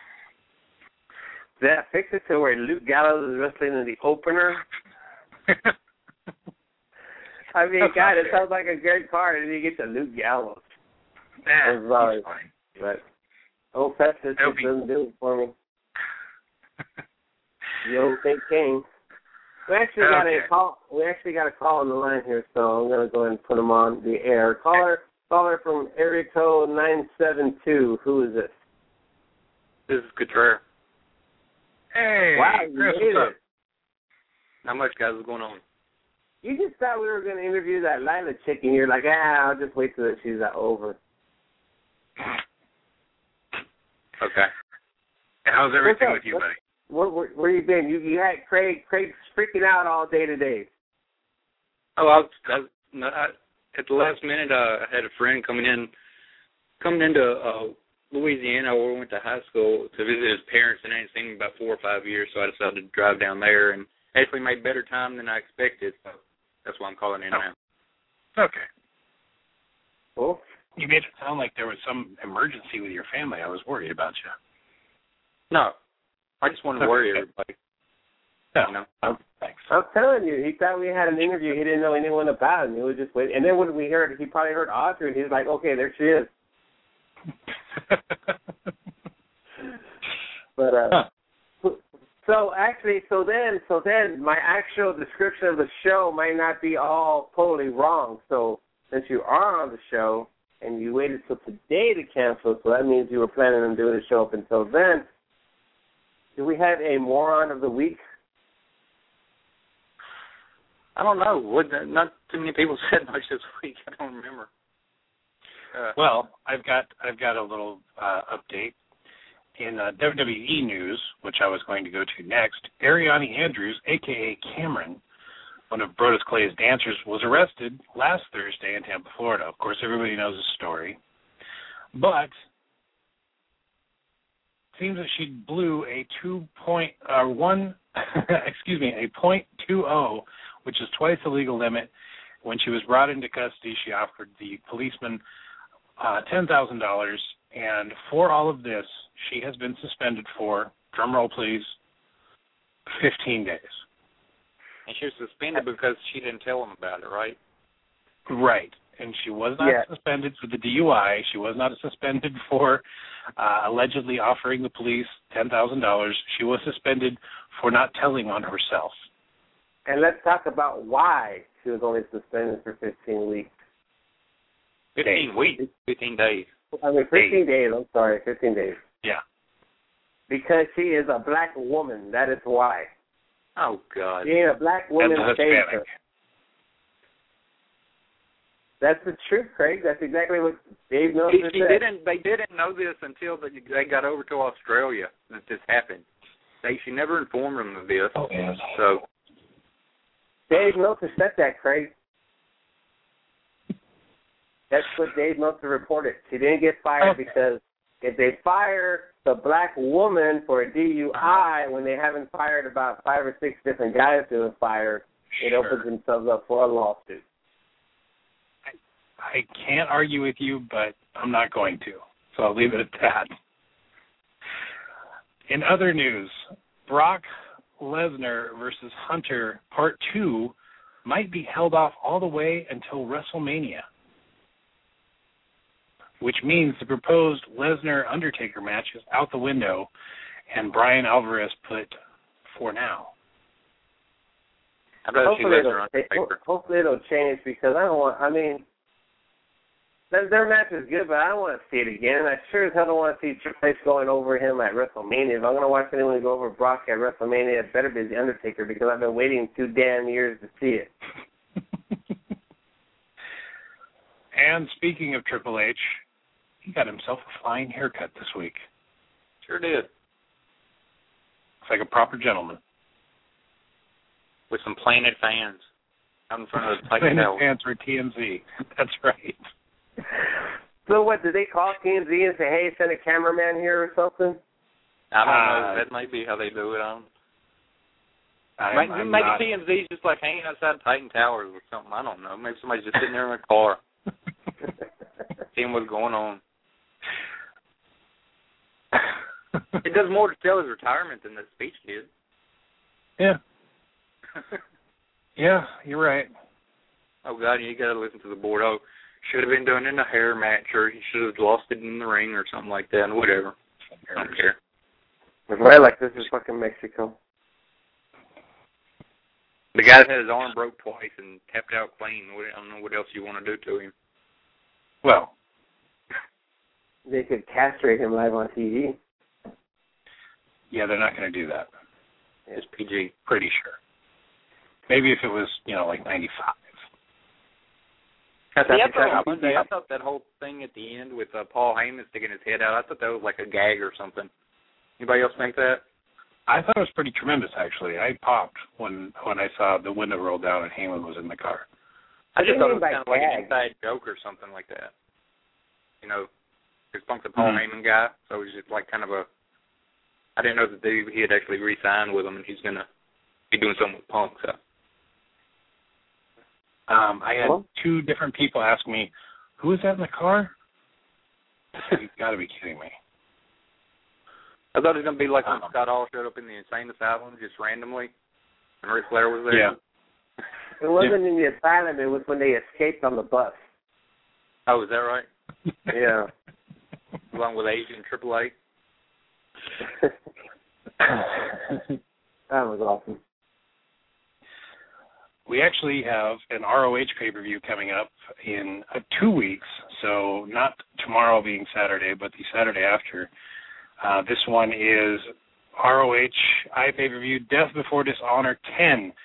That fix it to where Luke Gallows is wrestling in the opener. I mean, That's God, it sounds like a great card, and you get to Luke Gallows. Yeah, he's fine. But old Festus just be... doesn't do it for me. You don't think King. We actually got okay. a call. We actually got a call on the line here, so I'm gonna go ahead and put him on the air. Caller, caller from area code nine seven two. Who is this? This is Couturier. Hey, wow, you Chris, made what's it. up? Not much, guys. What's going on? You just thought we were going to interview that Lila chick, and you're like, ah, I'll just wait till she's over. Okay. And how's everything with you, what, buddy? Where, where, where you been? You you had Craig. Craig's freaking out all day today. Oh, I was, I was not, I, at the last minute, uh, I had a friend coming in, coming into uh, Louisiana, where we went to high school, to visit his parents, and I hadn't seen him in about four or five years, so I decided to drive down there, and actually made better time than I expected, so that's why I'm calling in oh. now. Okay. Cool. You made it sound like there was some emergency with your family. I was worried about you. No. I just wanted to worry everybody. No. You know? Oh, thanks. I'm telling you, he thought we had an interview. He didn't know anyone about him. He was just waiting. And then when we heard, he probably heard Audrey, and he was like, okay, there she is. But, uh, huh. so actually, so then, so then my actual description of the show might not be all totally wrong. So since you are on the show and you waited till today to cancel, so that means you were planning on doing the show up until then. Do we have a moron of the week? I don't know. What, not too many people said much this week. I don't remember. Uh, well, I've got I've got a little uh, update in uh, W W E news, which I was going to go to next. Ariane Andrews, aka Cameron, one of Brodus Clay's dancers, was arrested last Thursday in Tampa, Florida. Of course, everybody knows the story, but it seems that she blew a two point uh, one, excuse me, a point two zero, which is twice the legal limit. When she was brought into custody, she offered the policeman uh, ten thousand dollars, and for all of this, she has been suspended for, drum roll please, fifteen days. And she was suspended because she didn't tell him about it, right? Right. And she was not yeah. suspended for the D U I. She was not suspended for uh, allegedly offering the police ten thousand dollars. She was suspended for not telling on herself. And let's talk about why she was only suspended for fifteen weeks. fifteen weeks? fifteen days. I mean, fifteen days. days. I'm sorry, fifteen days. Yeah. Because she is a black woman. That is why. Oh, God. Being a black woman saved her. That's the truth, Craig. That's exactly what Dave Meltzer said. She didn't, they didn't know this until they, they got over to Australia that this happened. They, she never informed them of this. Oh, yeah. So, Dave Meltzer said that, Craig. That's what Dave Meltzer reported. She didn't get fired okay. because if they fire the black woman for a D U I when they haven't fired about five or six different guys who have fired, it sure. opens themselves up for a lawsuit. I can't argue with you, but I'm not going to. So I'll leave it at that. In other news, Brock Lesnar versus Hunter Part two might be held off all the way until WrestleMania, which means the proposed Lesnar-Undertaker match is out the window, and Brian Alvarez put for now. I'd rather see Hopefully, Lesnar it'll, Undertaker. hopefully it'll change because I don't want, I mean, their, their match is good, but I don't want to see it again. I sure as hell don't want to see Triple H going over him at WrestleMania. If I'm going to watch anyone go over Brock at WrestleMania, it better be The Undertaker because I've been waiting two damn years to see it. And speaking of Triple H, he got himself a flying haircut this week. Sure did. Looks like a proper gentleman. With some Planet fans out in front of the Planet Tower. fans for T M Z. That's right. So what, did they call T M Z and say, hey, send a cameraman here or something? I don't Uh, know. That might be how they do it. I don't I'm, Maybe, I'm maybe not... T M Z's just like hanging outside Titan Towers or something. I don't know. Maybe somebody's just sitting there in a car seeing what's going on. It does more to tell his retirement than the speech did. Yeah. Yeah, you're right. Oh, God, you got to listen to the board. Oh, should have been done in a hair match, or he should have lost it in the ring or something like that, and whatever. I don't care. Right, like this is fucking Mexico. The guy that had his arm broke twice and tapped out clean. I don't know what else you want to do to him. Well, they could castrate him live on T V. yeah, they're not going to do that. It's P G. Pretty sure. Maybe if it was, you know, like ninety-five. I, yeah, I, thought Monday, I thought that whole thing at the end with uh, Paul Heyman sticking his head out, I thought that was like a gag or something. Anybody else think that? I thought it was pretty tremendous, actually. I popped when when I saw the window roll down and Heyman was in the car. I just thought it was by kind of like gag? an inside joke or something like that. You know, because Punk's a Paul Mm-hmm. Heyman guy, so it was just like kind of a. I didn't know that they, he had actually re-signed with him, and he's gonna be doing something with Punk. So. Um, I had two different people ask me, "Who is that in the car?" You've got to be kidding me. I thought it was gonna be like when Um, Scott Hall showed up in the insane asylum just randomly, and Ric Flair was there. Yeah. It wasn't in the asylum. It was when they escaped on the bus. Oh, is that right? Yeah. Along with Asian Triple A. That was awesome. We actually have an R O H pay-per-view coming up in uh, two weeks, so not tomorrow being Saturday, but the Saturday after. Uh, this one is R O H iPay-per-view Death Before Dishonor ten.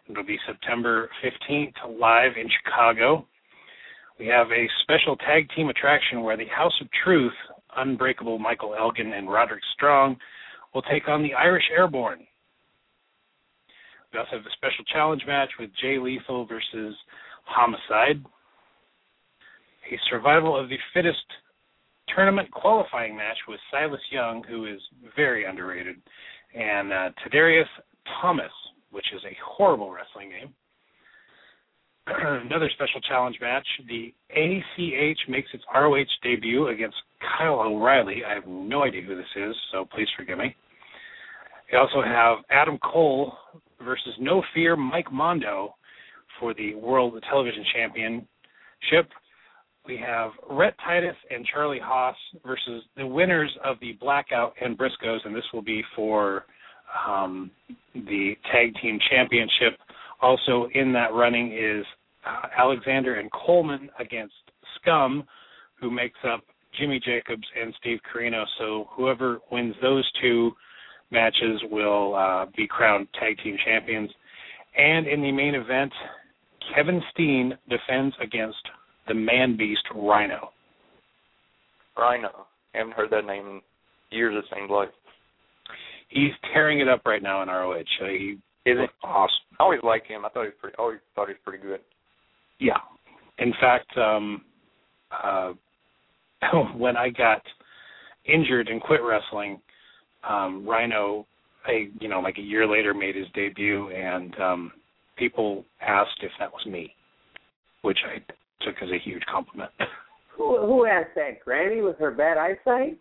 It'll be September fifteenth, live in Chicago. We have a special tag team attraction where the House of Truth, Unbreakable Michael Elgin and Roderick Strong, will take on the Irish Airborne. We also have a special challenge match with Jay Lethal versus Homicide. A survival of the fittest tournament qualifying match with Silas Young, who is very underrated, and uh, Tadarius Thomas, which is a horrible wrestling name. Another special challenge match. The A C H makes its R O H debut against Kyle O'Reilly. I have no idea who this is, so please forgive me. We also have Adam Cole versus No Fear Mike Mondo for the World Television Championship. We have Rhett Titus and Charlie Haas versus the winners of the Blackout and Briscoes, and this will be for um, the Tag Team Championship. Also in that running is uh, Alexander and Coleman against Scum, who makes up Jimmy Jacobs and Steve Corino. So whoever wins those two matches will uh, be crowned Tag Team Champions. And in the main event, Kevin Steen defends against the Man-Beast Rhino. Rhino. I haven't heard that name in years, it seems like. He's tearing it up right now in R O H. Uh, he Is it awesome? I always liked him. I thought he was pretty. Always thought he was pretty good. Yeah. In fact, um, uh, when I got injured and quit wrestling, um, Rhino, I, you know, like a year later, made his debut, and um, people asked if that was me, which I took as a huge compliment. Who, who asked that? Granny with her bad eyesight?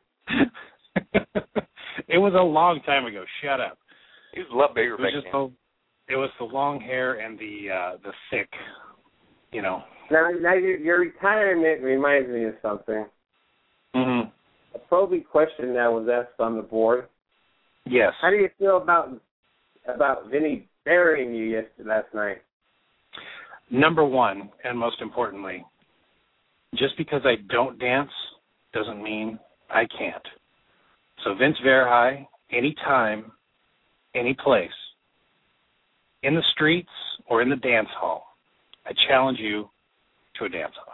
It was a long time ago. Shut up. He was a lot bigger it was back just then. The, it was the long hair and the uh, the thick, you know. Now, now your, your retirement reminds me of something. Mm-hmm. A probing question that was asked on the board. Yes. How do you feel about about Vinny burying you yesterday last night? Number one, and most importantly, just because I don't dance doesn't mean I can't. So Vince Verhey, anytime, any place, in the streets or in the dance hall, I challenge you to a dance-off.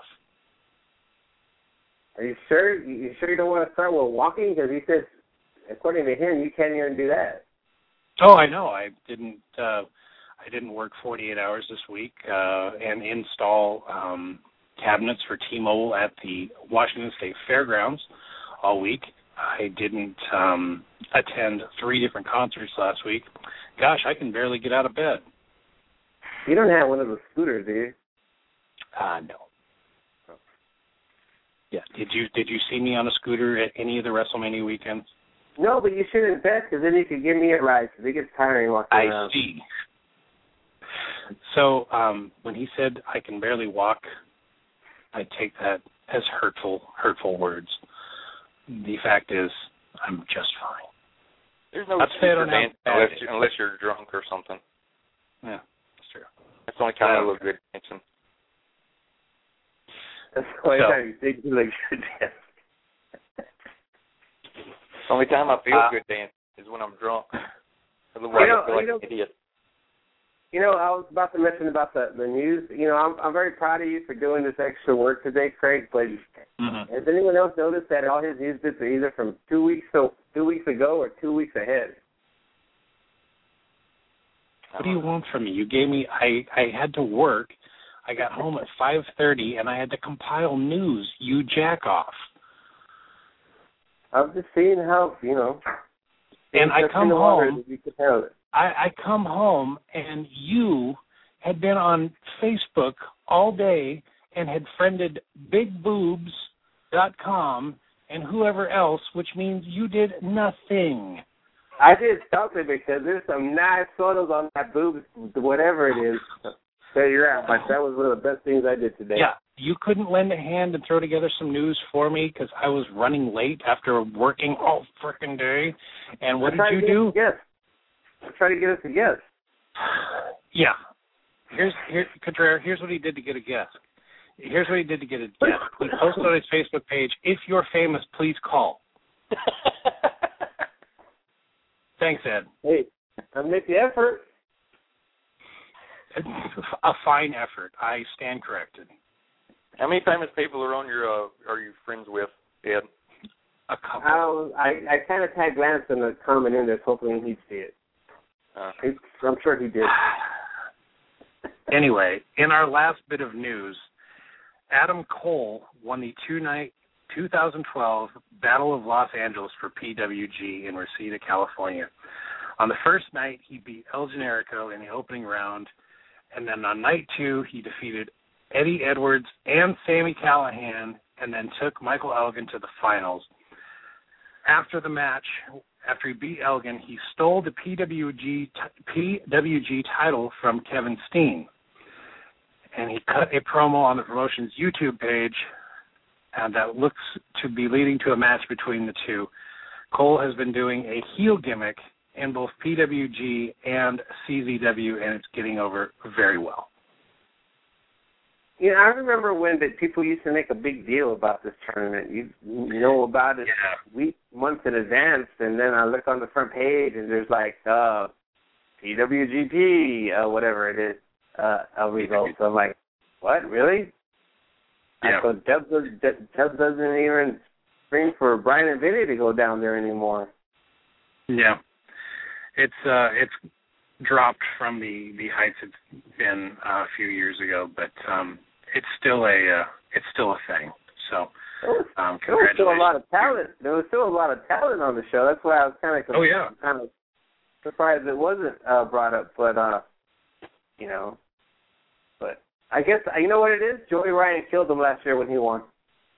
Are you sure? You sure you don't want to start with walking? Because he says, according to him, you can't even do that. Oh, I know. I didn't. Uh, I didn't work forty-eight hours this week uh, and install um, cabinets for T-Mobile at the Washington State Fairgrounds all week. I didn't um, attend three different concerts last week. Gosh, I can barely get out of bed. You don't have one of those scooters, do you? Uh, no. Yeah. Did you Did you see me on a scooter at any of the WrestleMania weekends? No, but you shouldn't bet, because then you could give me a ride, because it gets tiring walking I around. I see. So um, when he said I can barely walk, I take that as hurtful, hurtful words. The fact is, I'm just fine. There's no I'd say I don't dance have unless, bad you, unless you're drunk or something. Yeah, that's true. That's the only time I look good dancing. That's the only So, time you think you look good dancing. The only time I feel uh, good dancing is when I'm drunk. Otherwise, You know, I feel like you know, an idiot. You know, I was about to mention about the, the news. You know, I'm I'm very proud of you for doing this extra work today, Craig. But mm-hmm. has anyone else noticed that all his news bits are either from two weeks so two weeks ago or two weeks ahead? What do you want from me? You gave me. I I had to work. I got home at five thirty, and I had to compile news. You jack off. I'm just seeing how you know. And I come home. You could handle it. I, I come home, and you had been on Facebook all day and had friended big boobs dot com and whoever else, which means you did nothing. I did something because there's some nice photos on my boobs, whatever it is. So you're out. But that was one of the best things I did today. Yeah, you couldn't lend a hand and throw together some news for me because I was running late after working all frickin' day. And what did you do? Yes. Try to get us a guest. Yeah. Here's here Contreras, here's what he did to get a guest. Here's what he did to get a guest. He posted on his Facebook page, "If you're famous, please call." Thanks, Ed. Hey, I make the effort. It's a fine effort. I stand corrected. How many famous people are on your uh, are you friends with, Ed? A couple. I don't, I, I kind of tagged Lance in the comment in there, hoping he'd see it. Uh, I'm sure he did. Anyway, in our last bit of news, Adam Cole won the two-night two thousand twelve Battle of Los Angeles for P W G in Reseda, California. On the first night, he beat El Generico in the opening round, and then on night two, he defeated Eddie Edwards and Sami Callihan, and then took Michael Elgin to the finals. After the match, after he beat Elgin, he stole the P W G P W G title from Kevin Steen, and he cut a promo on the promotion's YouTube page, and that looks to be leading to a match between the two. Cole has been doing a heel gimmick in both P W G and C Z W, and it's getting over very well. You know, I remember when the people used to make a big deal about this tournament. You, you know about it yeah. weeks, months in advance, and then I look on the front page, and there's like uh, P W G P, uh, whatever it is, uh, a result. So I'm like, what, really? Yeah. So Deb, Deb doesn't even scream for Brian and Vinny to go down there anymore. Yeah, it's uh, it's dropped from the, the heights it's been uh, a few years ago, but um, it's still a uh, it's still a thing. So um, there was still a lot of talent. There was still a lot of talent on the show. That's why I was kind of oh yeah kind of surprised it wasn't uh, brought up. But uh, you know, but I guess you know what it is. Joey Ryan killed him last year when he won.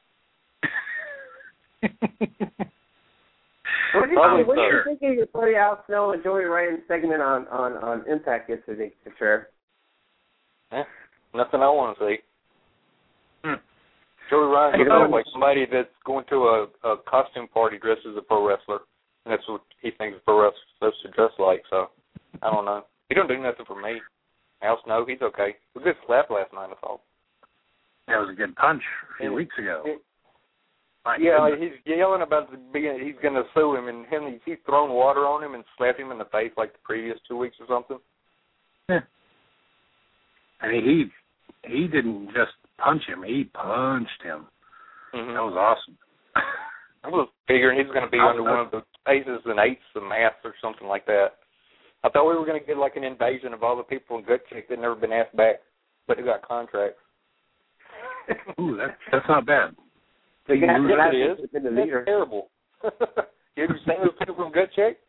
What do you, Probably what do you so. think of your buddy Al Snow and Joey Ryan's segment on, on, on Impact yesterday, sure? Eh, nothing I want to see. Hmm. Joey Ryan You know, looks like somebody that's going to a, a costume party dressed as a pro wrestler, and that's what he thinks a pro wrestler is supposed to dress like. So I don't know. He don't do nothing for me. Al Snow, he's okay. It was a good slap last night, I thought. That was a good punch a few weeks ago. It, My yeah, goodness. he's yelling about the being, he's going to sue him, and him he's, he's thrown water on him and slapped him in the face like the previous two weeks or something. Yeah. I mean, he he didn't just punch him; he punched him. Mm-hmm. That was awesome. I was figuring he was going to be under one of the aces and eights of math or something like that. I thought we were going to get like an invasion of all the people in Gut Check that never been asked back, but they got contracts. Mm-hmm. Ooh, that, that's not bad. The guy Yes, it is. been the That's leader. terrible. You ever seen those people from Gut Check?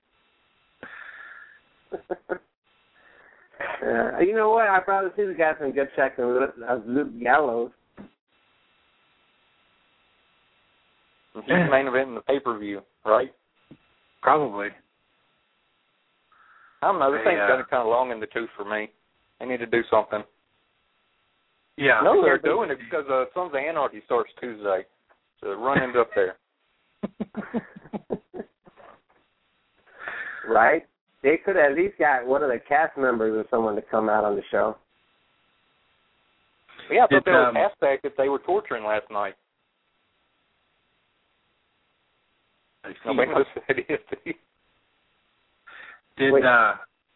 uh, you know what? I'd rather see the guy from Gut Check than uh, Luke Gallows. He's the main event in the pay-per-view, right? Probably. I don't know. This Hey, thing's uh, got kind of long in the tooth for me. They need to do something. Yeah. No, they're doing it because uh, Sons of Anarchy starts Tuesday. So run end up there. Right? They could have at least got one of the cast members or someone to come out on the show. Yeah, I thought Did, there was um, an aspect that they were torturing last night. I see. Nobody knows who it is. Did Wait. uh,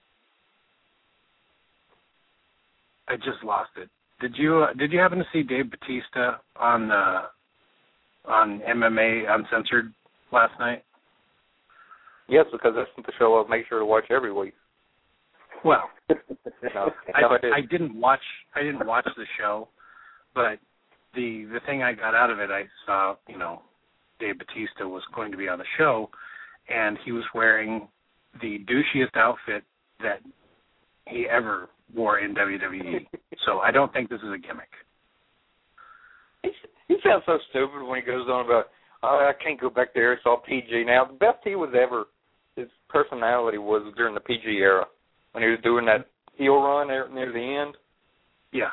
I just lost it. Did you uh, did you happen to see Dave Bautista on uh, on M M A Uncensored last night? Yes, because that's the show I make sure to watch every week. Well, No, I, no, it is. I didn't watch I didn't watch the show, but the the thing I got out of it, I saw, you know, Dave Bautista was going to be on the show, and he was wearing the douchiest outfit that he ever wore in W W E. So I don't think this is a gimmick. He, he sounds so stupid when he goes on about, oh, I can't go back there, it's all P G now. The best he was ever, his personality was during the P G era, when he was doing that heel run near, near the end. Yeah.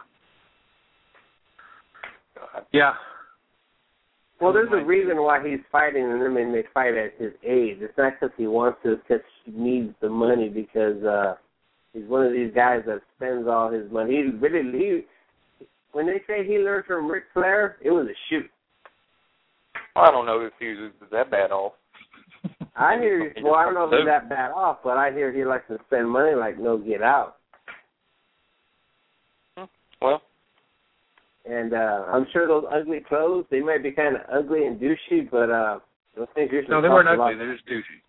God. Yeah. Well, there's a reason why he's fighting, and I mean, they fight at his age. It's not because he wants to, it's because he needs the money, because uh, he's one of these guys that spends all his money. He really, he, when they say he learned from Ric Flair, it was a shoot. I don't know if he was that bad off. I hear, well, I don't know if he's that bad off, but I hear he likes to spend money like no get out. Well. And uh, I'm sure those ugly clothes, they might be kind of ugly and douchey, but uh, those things usually No, they weren't ugly. They're just douchey.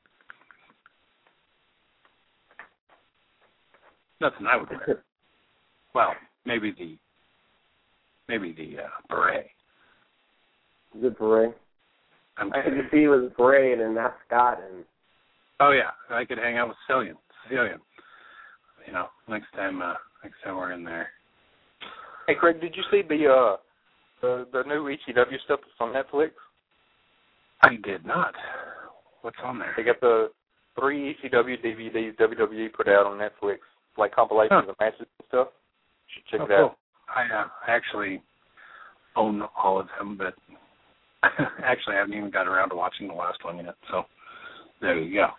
Nothing I would wear. Well, maybe the maybe the uh, beret. Good beret. I'm I could just see you with a beret and an ascot and. Oh yeah, I could hang out with Cillian. Cillian. You know, next time, uh, next time we're in there. Hey, Craig, did you see the uh the the new E C W stuff that's on Netflix? I did not. What's on there? They got the three E C W D V Ds W W E put out on Netflix, like compilations huh. of matches and stuff. You should check oh, it out. Cool. I uh, I actually own all of them, but actually I haven't even got around to watching the last one yet. So there you go.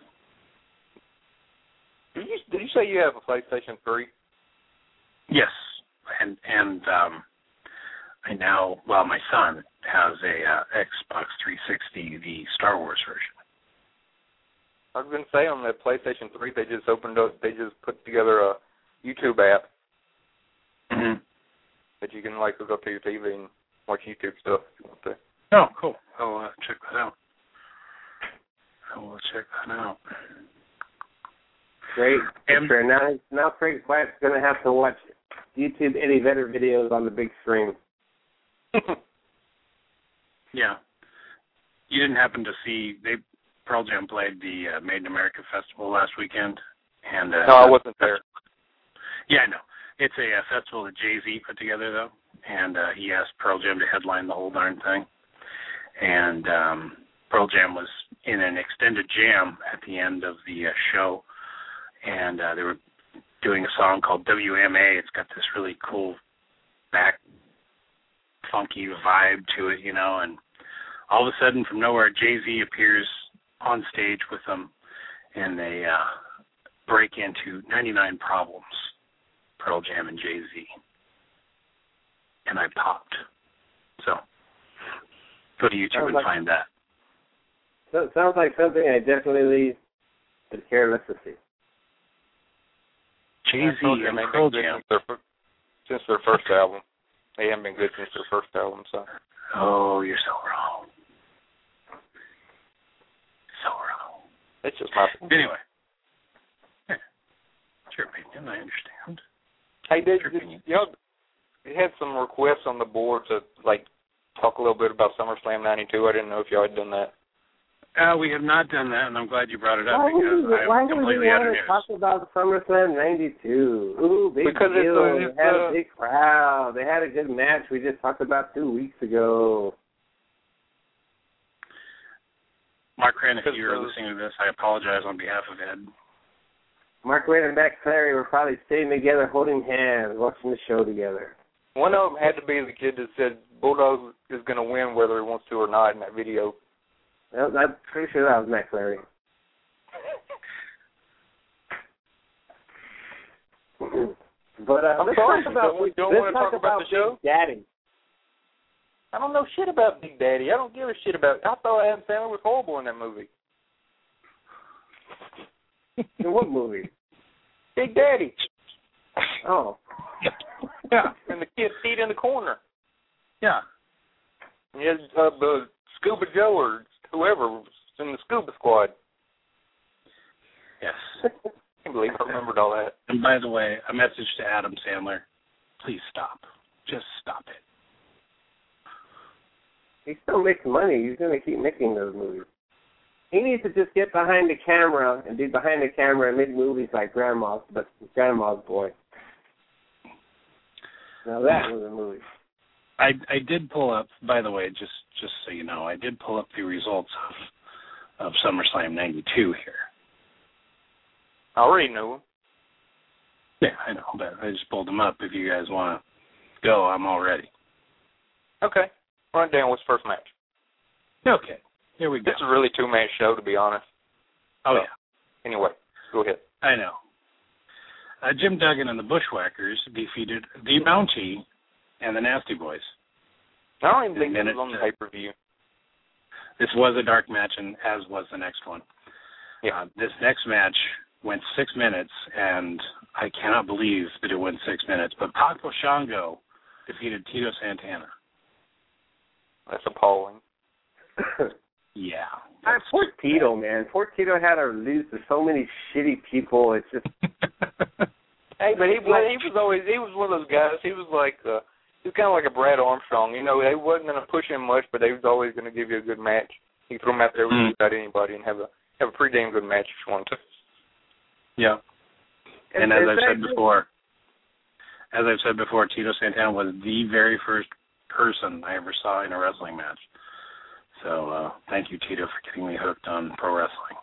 Did you did you say you have a PlayStation three? Yes, and and um, I now well my son has a uh, Xbox three sixty, the Star Wars version. I was going to say on the PlayStation three, they just opened up, they just put together a YouTube app mm-hmm. that you can like hook up to your T V and watch YouTube stuff if you want to. Oh, cool. I'll uh, check that out. I will check that out. Great. And sure. Now, now Craig's wife's going to have to watch YouTube Eddie Vedder videos on the big screen. Yeah. You didn't happen to see, they Pearl Jam played the uh, Made in America Festival last weekend. and uh, No, I wasn't there. Yeah, I know. It's a, a festival that Jay-Z put together, though, and uh, he asked Pearl Jam to headline the whole darn thing. And um, Pearl Jam was in an extended jam at the end of the uh, show, and uh, they were doing a song called W M A. It's got this really cool back funky vibe to it, you know, and all of a sudden from nowhere Jay-Z appears on stage with them, and they uh, break into ninety-nine Problems, Pearl Jam and Jay-Z. And I popped. So go to YouTube sounds and like, find that. So it sounds like something I definitely would care less to see. Jay-Z and Pearl Jam. Since their, since their first album. They haven't been good since their first album, so. Oh, you're so wrong. So wrong. It's just my opinion. Anyway. Yeah. It's your opinion, I understand. Hey, did, did you know, we had some requests on the board to, like, talk a little bit about SummerSlam ninety-two. I didn't know if y'all had done that. Uh, we have not done that, and I'm glad you brought it up why because we, I why completely we want to news. talk about SummerSlam ninety-two? Ooh, big because deal. It's a, it's they had a, a big crowd. They had a good match we just talked about two weeks ago. Mark Wren, if you're listening to this, I apologize on behalf of Ed. Mark Wren and Matt Clary were probably sitting together holding hands, watching the show together. One of them had to be the kid that said Bulldog is going to win whether he wants to or not in that video. Well, I'm pretty sure that was Matt Clary. But uh, I'm let's sorry, talk about, don't we don't let's want to talk about, about the show? Big Daddy. I don't know shit about Big Daddy. I don't give a shit about I thought Adam Sandler was horrible in that movie. In what movie? Big Daddy. Oh. Yeah, and the kid peed in the corner. Yeah. And he has uh, the Scuba Joe or whoever was in the Scuba Squad. Yes. I can't believe I remembered all that. And by the way, a message to Adam Sandler. Please stop. Just stop it. He still makes money. He's going to keep making those movies. He needs to just get behind the camera and be behind the camera and make movies like Grandma's, but Grandma's Boy. Now that was a movie. I I did pull up, by the way, just just so you know, I did pull up the results of of SummerSlam ninety-two here. I already knew them. Yeah, I know, but I just pulled them up. If you guys want to go, I'm all ready. Okay. Run down what's first match. Okay. Here we go. This is a really two-man show, to be honest. Oh, so, yeah. Anyway, go ahead. I know. Uh, Jim Duggan and the Bushwhackers defeated the Bounty and the Nasty Boys. I don't even think it was on the pay-per-view. This was a dark match, and as was the next one. Yeah. Uh, this next match went six minutes, and I cannot believe that it went six minutes. But Paco Shango defeated Tito Santana. That's appalling. Yeah. I, poor Tito, man. Poor Tito had to lose to so many shitty people. It's just. Hey, but he was he was always he was one of those guys. He was like uh, he was kind of like a Brad Armstrong. You know, they wasn't going to push him much, but they was always going to give you a good match. You throw him out there with mm. about anybody and have a have a pretty damn good match if you want to. Yeah. And, and as I've said before, as I've said before, Tito Santana was the very first person I ever saw in a wrestling match. So uh, thank you, Tito, for getting me hooked on pro wrestling.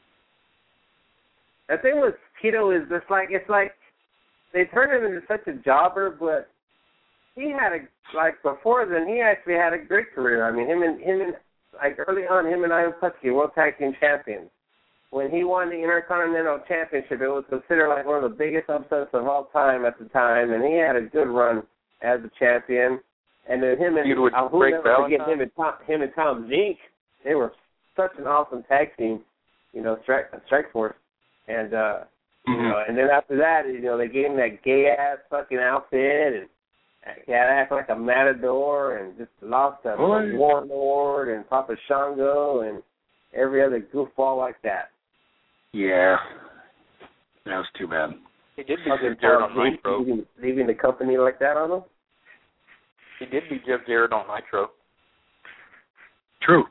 The thing with Tito is just like it's like they turned him into such a jobber, but he had a like before then he actually had a great career. I mean, him and him and like early on, him and Ivan Putski, World Tag Team Champions. When he won the Intercontinental Championship, it was considered like one of the biggest upsets of all time at the time, and he had a good run as a champion. And then him and I'll never forget him and Tom, him and Tom Zink. They were such an awesome tag team, you know, Strike, Strike Force. And uh, mm-hmm. you know, and then after that, you know, they gave him that gay ass fucking outfit and he had to act like a matador and just lost to Warlord and Papa Shango and every other goofball like that. Yeah, that was too bad. He did beat Jeff Jarrett on Nitro. Leaving, leaving the company like that on him? He did beat Jeff Jarrett on Nitro. True.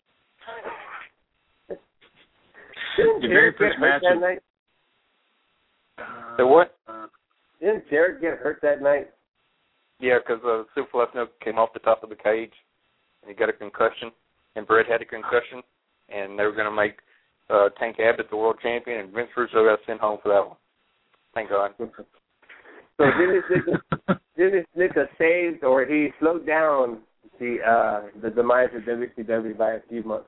The very first match. That night? Uh, the what? Uh, didn't Jarrett get hurt that night? Yeah, because uh, Super Left came off the top of the cage, and he got a concussion, and Brett had a concussion, and they were going to make uh, Tank Abbott the world champion, and Vince Russo got sent home for that one. Thank God. So Dennis Dennis Nicka saved, or he slowed down the uh, the demise of W C W by a few months.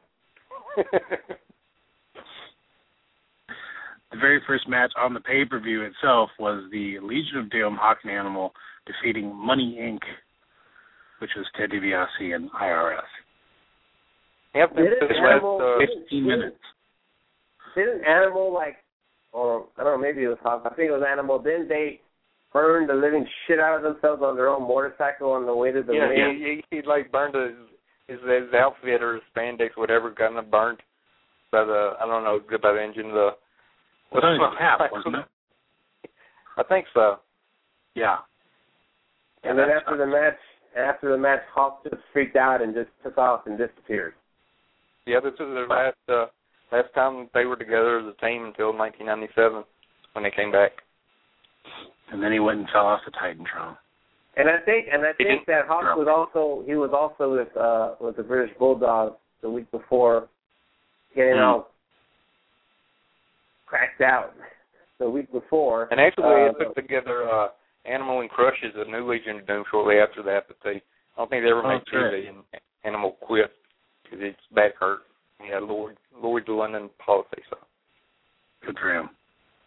The very first match on the pay-per-view itself was the Legion of Doom Hawk and Animal defeating Money Incorporated, which was Ted DiBiase and I R S. Yep, this Animal, last uh, fifteen minutes. Didn't Animal, like, or I don't know, maybe it was Hawk, I think it was Animal, didn't they burn the living shit out of themselves on their own motorcycle on the way to the yeah, ring? Yeah, he, he, he, like, burned his, his, his outfit or his spandex, whatever, got him burnt by the, I don't know, by the engine, the... It was on his cap, wasn't it? I think so. Yeah. And then after the match, after the match, Hawk just freaked out and just took off and disappeared. Yeah, this is their last uh, last time they were together as a team until nineteen ninety-seven when they came back. And then he went and fell off the Titantron. And I think, and I think that Hawk was also he was also with uh, with the British Bulldogs the week before, getting mm. all cracked out the week before. And actually, uh, they put together uh, Animal and Crushes, a new Legion of Doom, shortly after that. But they, I don't think they ever made T V, and Animal quit because his back hurt. He had Lloyd, Lloyd London policy. So good for him.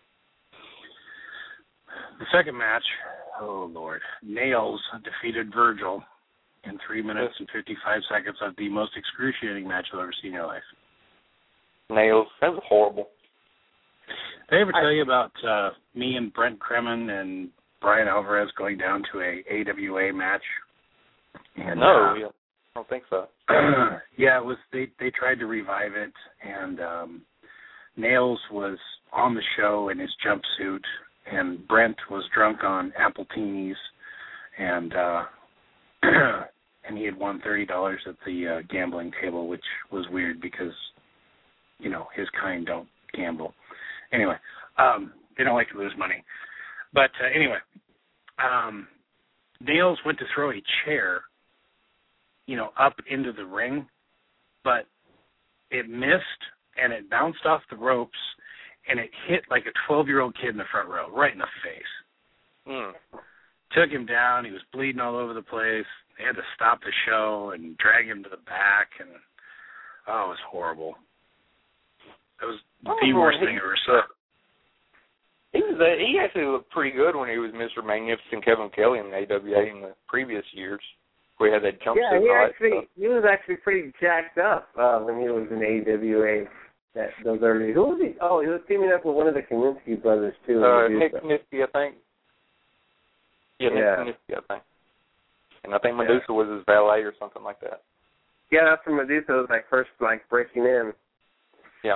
The second match, oh Lord, Nails defeated Virgil in three minutes and fifty-five seconds of the most excruciating match you've ever seen in your life. Nails, that was horrible. Did I ever tell you about uh, me and Brent Kremen and Brian Alvarez going down to a A W A match? And, no, uh, yeah, I don't think so. yeah, it was. They they tried to revive it, and um, Nails was on the show in his jumpsuit, and Brent was drunk on Appletinis, and uh, and he had won thirty dollars at the uh, gambling table, which was weird because, you know, his kind don't gamble. Anyway, um, they don't like to lose money. But uh, anyway, um, Nails went to throw a chair, you know, up into the ring, but it missed, and it bounced off the ropes, and it hit like a twelve-year-old kid in the front row, right in the face. Mm. Took him down. He was bleeding all over the place. They had to stop the show and drag him to the back, and, oh, it was horrible. It was oh, the worst he, thing I ever saw. He was uh, he actually looked pretty good when he was Mister Magnificent Kevin Kelly in the A W A in the previous years, where he had that jumpsuit. Yeah, he and all actually that stuff. he was actually pretty jacked up uh, when he was in A W A. that those early. Who was he? Oh, he was teaming up with one of the Kaminsky brothers too. Uh, Nick Kaminsky, I think. Yeah, Nick yeah. Kaminsky, I think. And I think Medusa yeah. was his valet or something like that. Yeah, that's when Medusa was like first like breaking in. Yeah.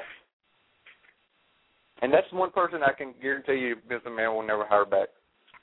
And that's one person I can guarantee you Vince McMahon will never hire back.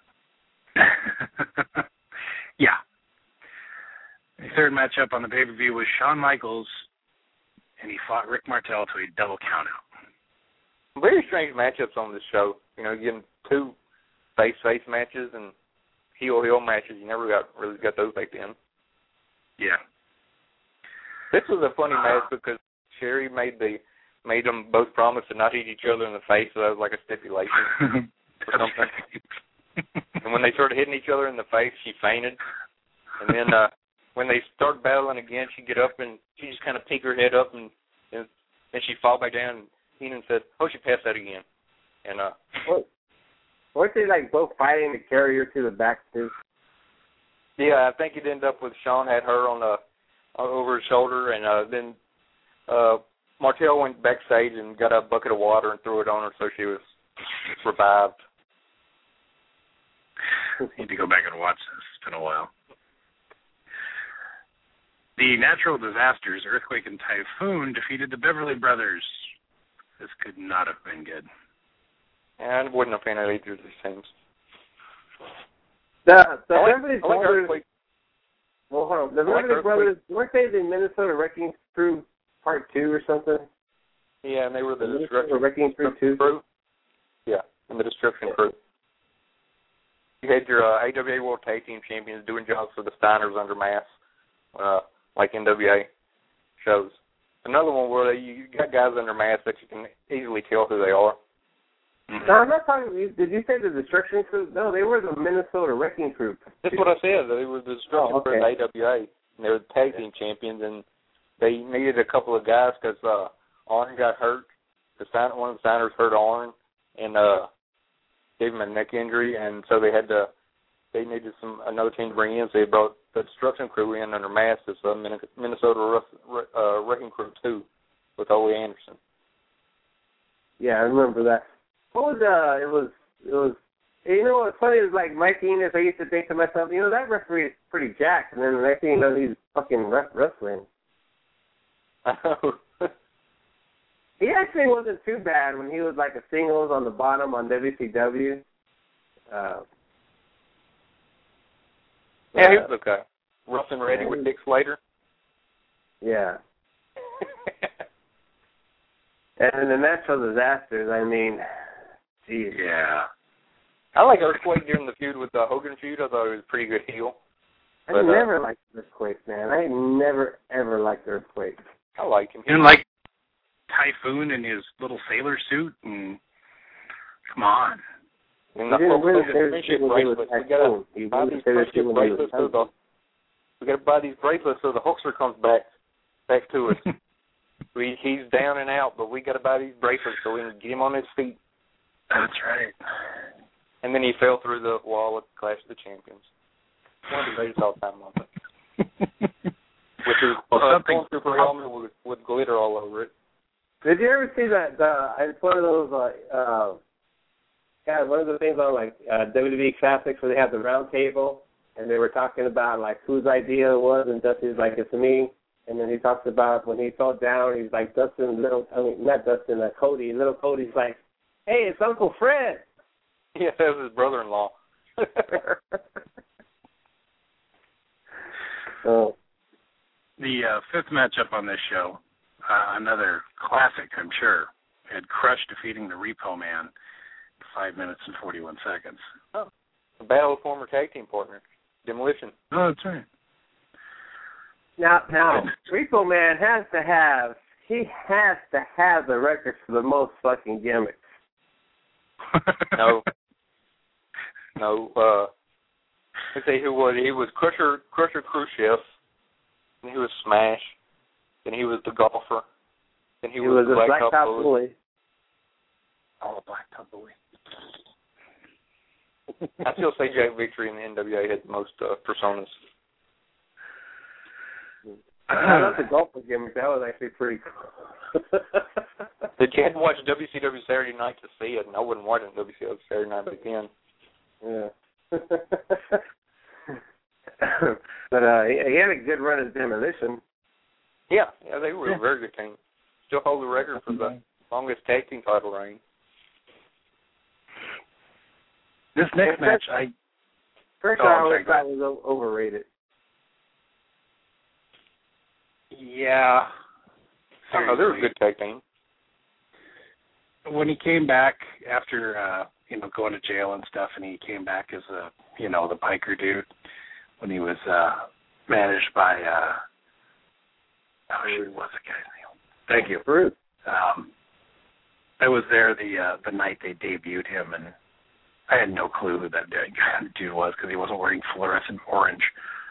Yeah. The third matchup on the pay-per-view was Shawn Michaels, and he fought Rick Martel to a double countout. Very strange matchups on this show. You know, getting two face-face matches and heel-heel matches. You never got really got those back then. Yeah. This was a funny uh, match because Sherry made the made them both promise to not hit each other in the face, so that was like a stipulation or something. And when they started hitting each other in the face, she fainted. And then uh, when they started battling again, she'd get up and she just kind of peek her head up, and, and then she'd fall back down. And Heenan said, "Oh, she passed out again." And uh, what? Weren't they like both fighting to carry her to the back too? Yeah, I think it ended up with Shawn had her on the over his shoulder, and uh, then uh, Martel went backstage and got a bucket of water and threw it on her, so she was revived. Need to go back and watch this. It's been a while. The Natural Disasters, Earthquake and Typhoon, defeated the Beverly Brothers. This could not have been good. And I wasn't a fan of either of these teams. The, the I like, Beverly I like Brothers. Earthquake. Well, hold on. The I like Beverly Earthquake. Brothers, weren't they the Minnesota Wrecking Crew Part Two or something? Yeah, and they were the, the Destruction Wrecking Crew Two. Crew. Yeah, and the Destruction yeah. Crew. You had your uh, A W A World Tag Team Champions doing jobs for the Steiners under mask, uh, like N W A shows. Another one where they, you got guys under mask that you can easily tell who they are. Mm-hmm. No, I'm not talking. Did you say the Destruction Crew? No, they were the Minnesota Wrecking Crew. That's what I said. They were the Destruction oh, okay. Crew in A W A, and they were the tag team champions, and they needed a couple of guys because uh, Arn got hurt. The Stein, one of the Steiners hurt Arn, and uh, gave him a neck injury, and so they had to. They needed some another team to bring in, so they brought the Destruction Crew in under mask as uh, Minnesota uh, Wrecking Crew two with Ole Anderson. Yeah, I remember that. What was uh? It was it was. You know what's funny is like Mike Enos. I used to think to myself, you know, that referee is pretty jacked, and then the next thing you know, he's fucking wrestling. He actually wasn't too bad when he was like a singles on the bottom on W C W. Uh, yeah, he was okay. Rough and ready with Dick Slater. Yeah. And the Natural Disasters, I mean, geez. Yeah. I like Earthquake during the feud with the Hogan feud. I thought he was a pretty good heel. I but, never uh, liked Earthquake, man. I never, ever liked Earthquake. I like him. You didn't like Typhoon in his little sailor suit? And come on. And the Hogan really friendship bracelets. We gotta buy these friendship bracelets so the we gotta buy these bracelets so the Hulkster comes back back to us. we he's down and out, but we gotta buy these bracelets so we can get him on his feet. That's right. And then he fell through the wall at Clash of the Champions. One of the greatest all-time moments. With his well, uh, something super helmet with, with glitter all over it. Did you ever see that? Uh, it's one of those, uh, uh, yeah, one of the things on like uh, W W E Classics where they have the round table, and they were talking about like whose idea it was, and Dusty's like, it's me. And then he talks about when he fell down, he's like, Dustin, little, I mean, not Dustin, uh, Cody. Little Cody's like, hey, it's Uncle Fred. Yeah, that was his brother-in-law. Oh. The uh, fifth matchup on this show, uh, another classic, I'm sure, had Crush defeating the Repo Man in five minutes and forty-one seconds. Oh, a battle of former tag team partners, Demolition. Oh, that's right. Now, now, Repo Man has to have, he has to have the record for the most fucking gimmicks. No. No, uh, let's see who was he. He was Crusher, Crusher Khrushchev, and he was Smash, then he was the Golfer, then he, he was, was the a Blacktop Blacktop Bully. Bully. Oh, Blacktop Bully. I still say Jack Victory in the N W A had the most uh, personas. I love the golf gimmick. That was actually pretty cool. Did you have to watch W C W Saturday Night to see it? And I wasn't watching W C W Saturday Night back then. Yeah. But uh, he, he had a good run as Demolition. Yeah, yeah, they were Yeah. a very good team. Still hold the record for the longest tag team title reign. This next match, I First, Oh, I I'm always sorry, thought was o- overrated. yeah. I don't know, they were a good tag team. When he came back after uh, you know going to jail and stuff, and he came back as a you know the biker dude when he was uh, managed by uh, oh shoot, what's the guy's name? Thank you, Bruce. Um, I was there the uh, the night they debuted him, and I had no clue who that dude was because he wasn't wearing fluorescent orange.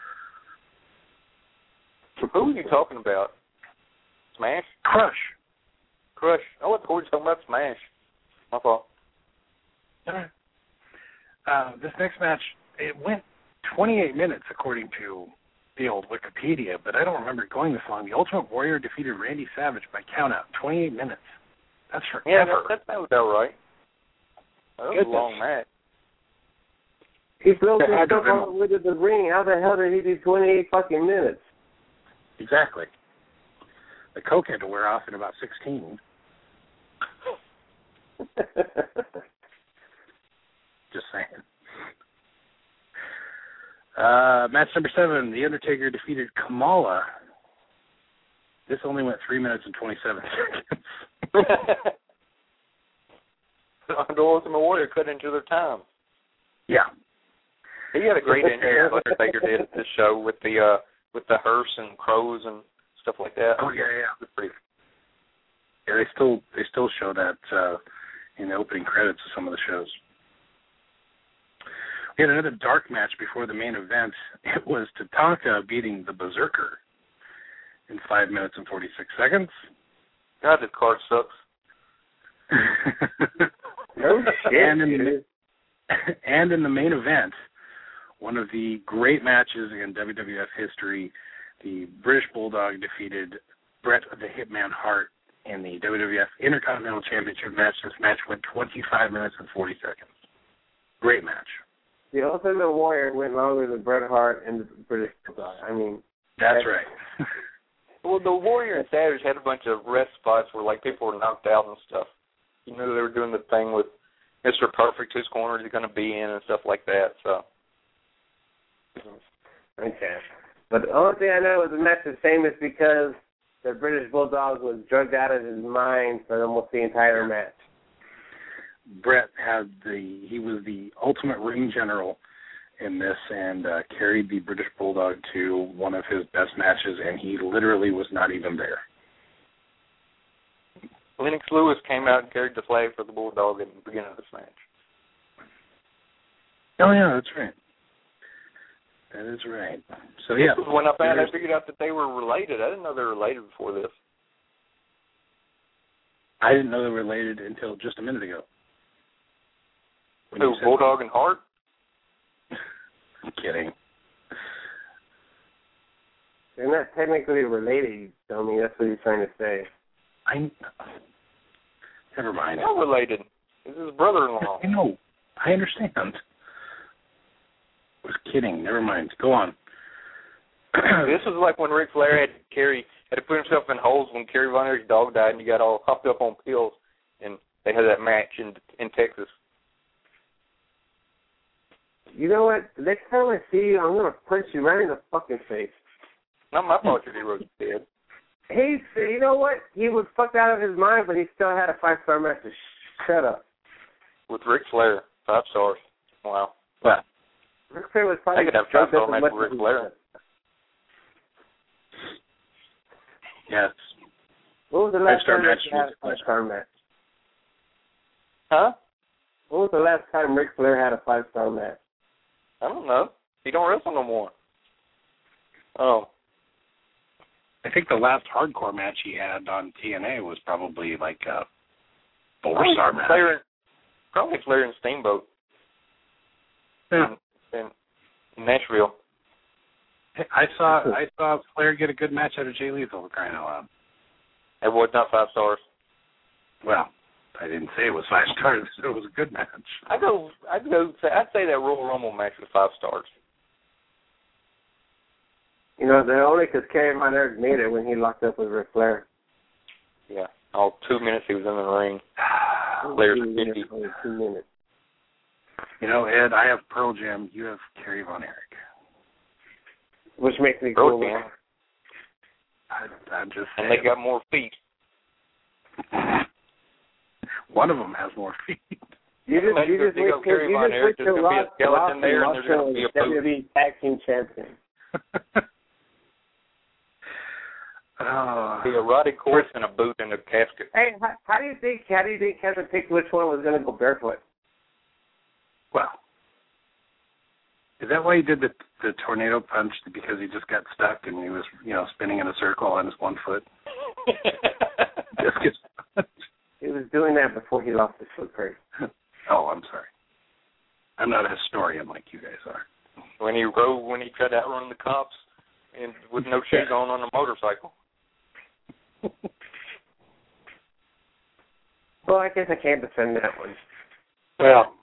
Who are you talking about? Smash? Crush. Crush. Oh, I thought we were talking about Smash. My fault. All right. Uh, this next match, it went twenty-eight minutes according to the old Wikipedia, but I don't remember it going this long. The Ultimate Warrior defeated Randy Savage by countout. twenty-eight minutes. That's forever. Yeah, that, that sounds about right. That was Goodness. a long match. He built Had to himself have all the way to the ring. How the hell did he do twenty-eight fucking minutes? Exactly. The coke had to wear off in about sixteen. Just saying. Uh, match number seven, The Undertaker defeated Kamala. This only went three minutes and twenty-seven seconds. The Ultimate Warrior cut into their time. Yeah. He had a great entrance. Undertaker did at this show with the uh, with the hearse and crows and stuff like that. Oh yeah, yeah. It was pretty. Yeah, they still they still show that uh, in the opening credits of some of the shows. We had another dark match before the main event. It was Tatanka beating the Berserker in five minutes and forty-six seconds. God, this card sucks. No shit, and, in dude. the, and in the main event, one of the great matches in W W F history, the British Bulldog defeated Bret the Hitman Hart in the W W F Intercontinental Championship match. This match went twenty-five minutes and forty seconds. Great match. The Ultimate Warrior went longer than Bret Hart and the British Bulldog. I mean, That's that's right. Well, the Warrior and Savage had a bunch of rest spots where like people were knocked out and stuff. You know, they were doing the thing with Mister Perfect, whose corner is he going to be in, and stuff like that. So. Okay. But the only thing I know is the match is famous because the British Bulldog was drugged out of his mind for almost the entire match. Bret had the he was the ultimate ring general in this and uh, carried the British Bulldog to one of his best matches, and he literally was not even there. Lennox Lewis came out and carried the flag for the Bulldog at the beginning of this match. Oh yeah, that's right. That is right. So yeah, When I found, I figured out that they were related. I didn't know they were related before this. I didn't know they were related until just a minute ago. When Who, you said- Bulldog and Hart? I'm kidding. They're not technically related, you dummy. That's what he's trying to say. I never mind. They're not related. This is his brother-in-law. I know. I understand. I was kidding. Never mind. Go on. This was like when Ric Flair had to carry, had to put himself in holes when Kerry Von Erich's dog died, and he got all hopped up on pills, and they had that match in in Texas. You know what? The next time I see you, I'm going to punch you right in the fucking face. Not my fault that he was dead. He's, you know what? He was fucked out of his mind, but he still had a five-star match. Shut up. With Ric Flair, five stars. Wow. What? Ric Flair was I probably could have a five-star match with Ric Flair. Yes. What was the last Five-star time match he had a was a pleasure. five-star match? Huh? What was the last time Ric Flair had a five-star match? I don't know. He don't wrestle no more. Oh. I think the last hardcore match he had on T N A was probably like a four-star match. Flair, probably Flair and Steamboat Yeah. in, in Nashville. I saw I saw Flair get a good match out of Jay Lethal, crying out loud. It was not five stars. Well, I didn't say it was five stars. It was a good match. I go. I go. I'd say that Royal Rumble match was five stars. You know, the only because Kerry Von Erich made it when he locked up with Ric Flair. Yeah, all two minutes he was in the ring. Flair's fifty. Only two minutes. You know, Ed, I have Pearl Jam. You have Kerry Von Erich. Which makes me Pearl cool. Jam. I, I'm just and saying. they got more feet. One of them has more feet. You just, you just wait till, you just wait till Ross, Ross and there, and there's going to be a W W E Tag Team Champion. Oh. Be a Roddy Corse and a boot in a casket. Hey, how, how do you think? How do you think Kevin picked which one was going to go barefoot? Well, is that why he did the the tornado punch? Because he just got stuck and he was, you know, spinning in a circle on his one foot. Just gets punched. He was doing that before he lost his foot, Craig. Oh, I'm sorry. I'm not a historian like you guys are. When he rode, when he tried to outrun the cops, and with no shoes on on a motorcycle. Well, I guess I can't defend that one. Well,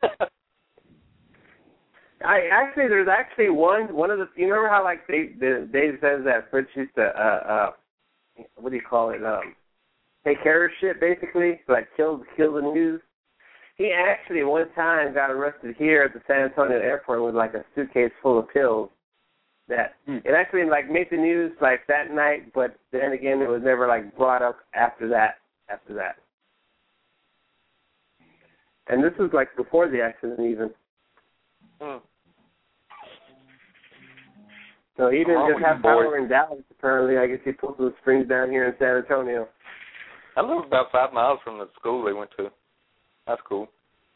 I actually, there's actually one, one of the, you remember how like they, the, Dave says that Fritz used to, uh, uh, what do you call it, um, take care of shit basically, like kill, kill the news. He actually one time got arrested here at the San Antonio airport with like a suitcase full of pills. That mm. it actually like made the news like that night, but then again it was never like brought up after that. After that, and this was like before the accident even. Mm. So he didn't just have power in Dallas. Apparently, I guess he pulled some strings down here in San Antonio. I live about five miles from the school they went to. That's cool.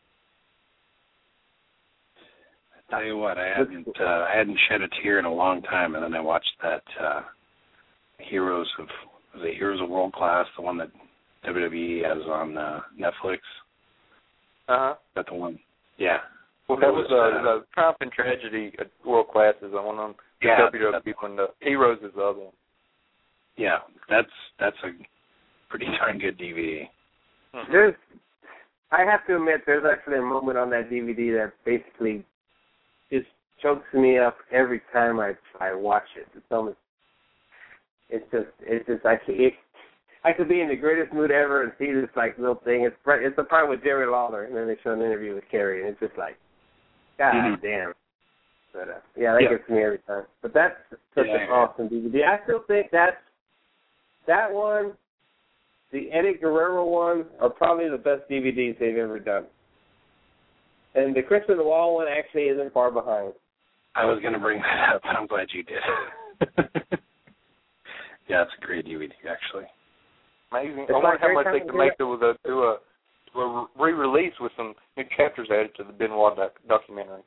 Tell you what, I hadn't uh, I hadn't shed a tear in a long time, and then I watched that uh, Heroes of was it Heroes of World Class, the one that W W E has on uh, Netflix. Uh huh. That the one? Yeah. Well, that was, was uh, the Triumph and Tragedy at World Class is on one of them. Yeah. W W E and the Heroes is the other one. Yeah, that's that's a pretty darn good D V D. Mm-hmm. There's, I have to admit, there's actually a moment on that D V D that basically just chokes me up every time I I watch it. It's almost, it's just, it's just, I it, I could be in the greatest mood ever and see this like little thing. It's it's the part with Jerry Lawler, and then they show an interview with Kerry, and it's just like, God mm-hmm. damn. But uh, yeah, that yeah. gets me every time. But that's such yeah, an yeah. awesome D V D. I still think that's that one, the Eddie Guerrero one, are probably the best D V Ds they've ever done. And the Chris on the Wall one actually isn't far behind. I was going to bring that up, but I'm glad you did. Yeah, it's a great D V D, actually. Amazing. It's I wonder like how much they can make to a, do a, do a re-release with some new chapters added to the Benoit doc- documentary.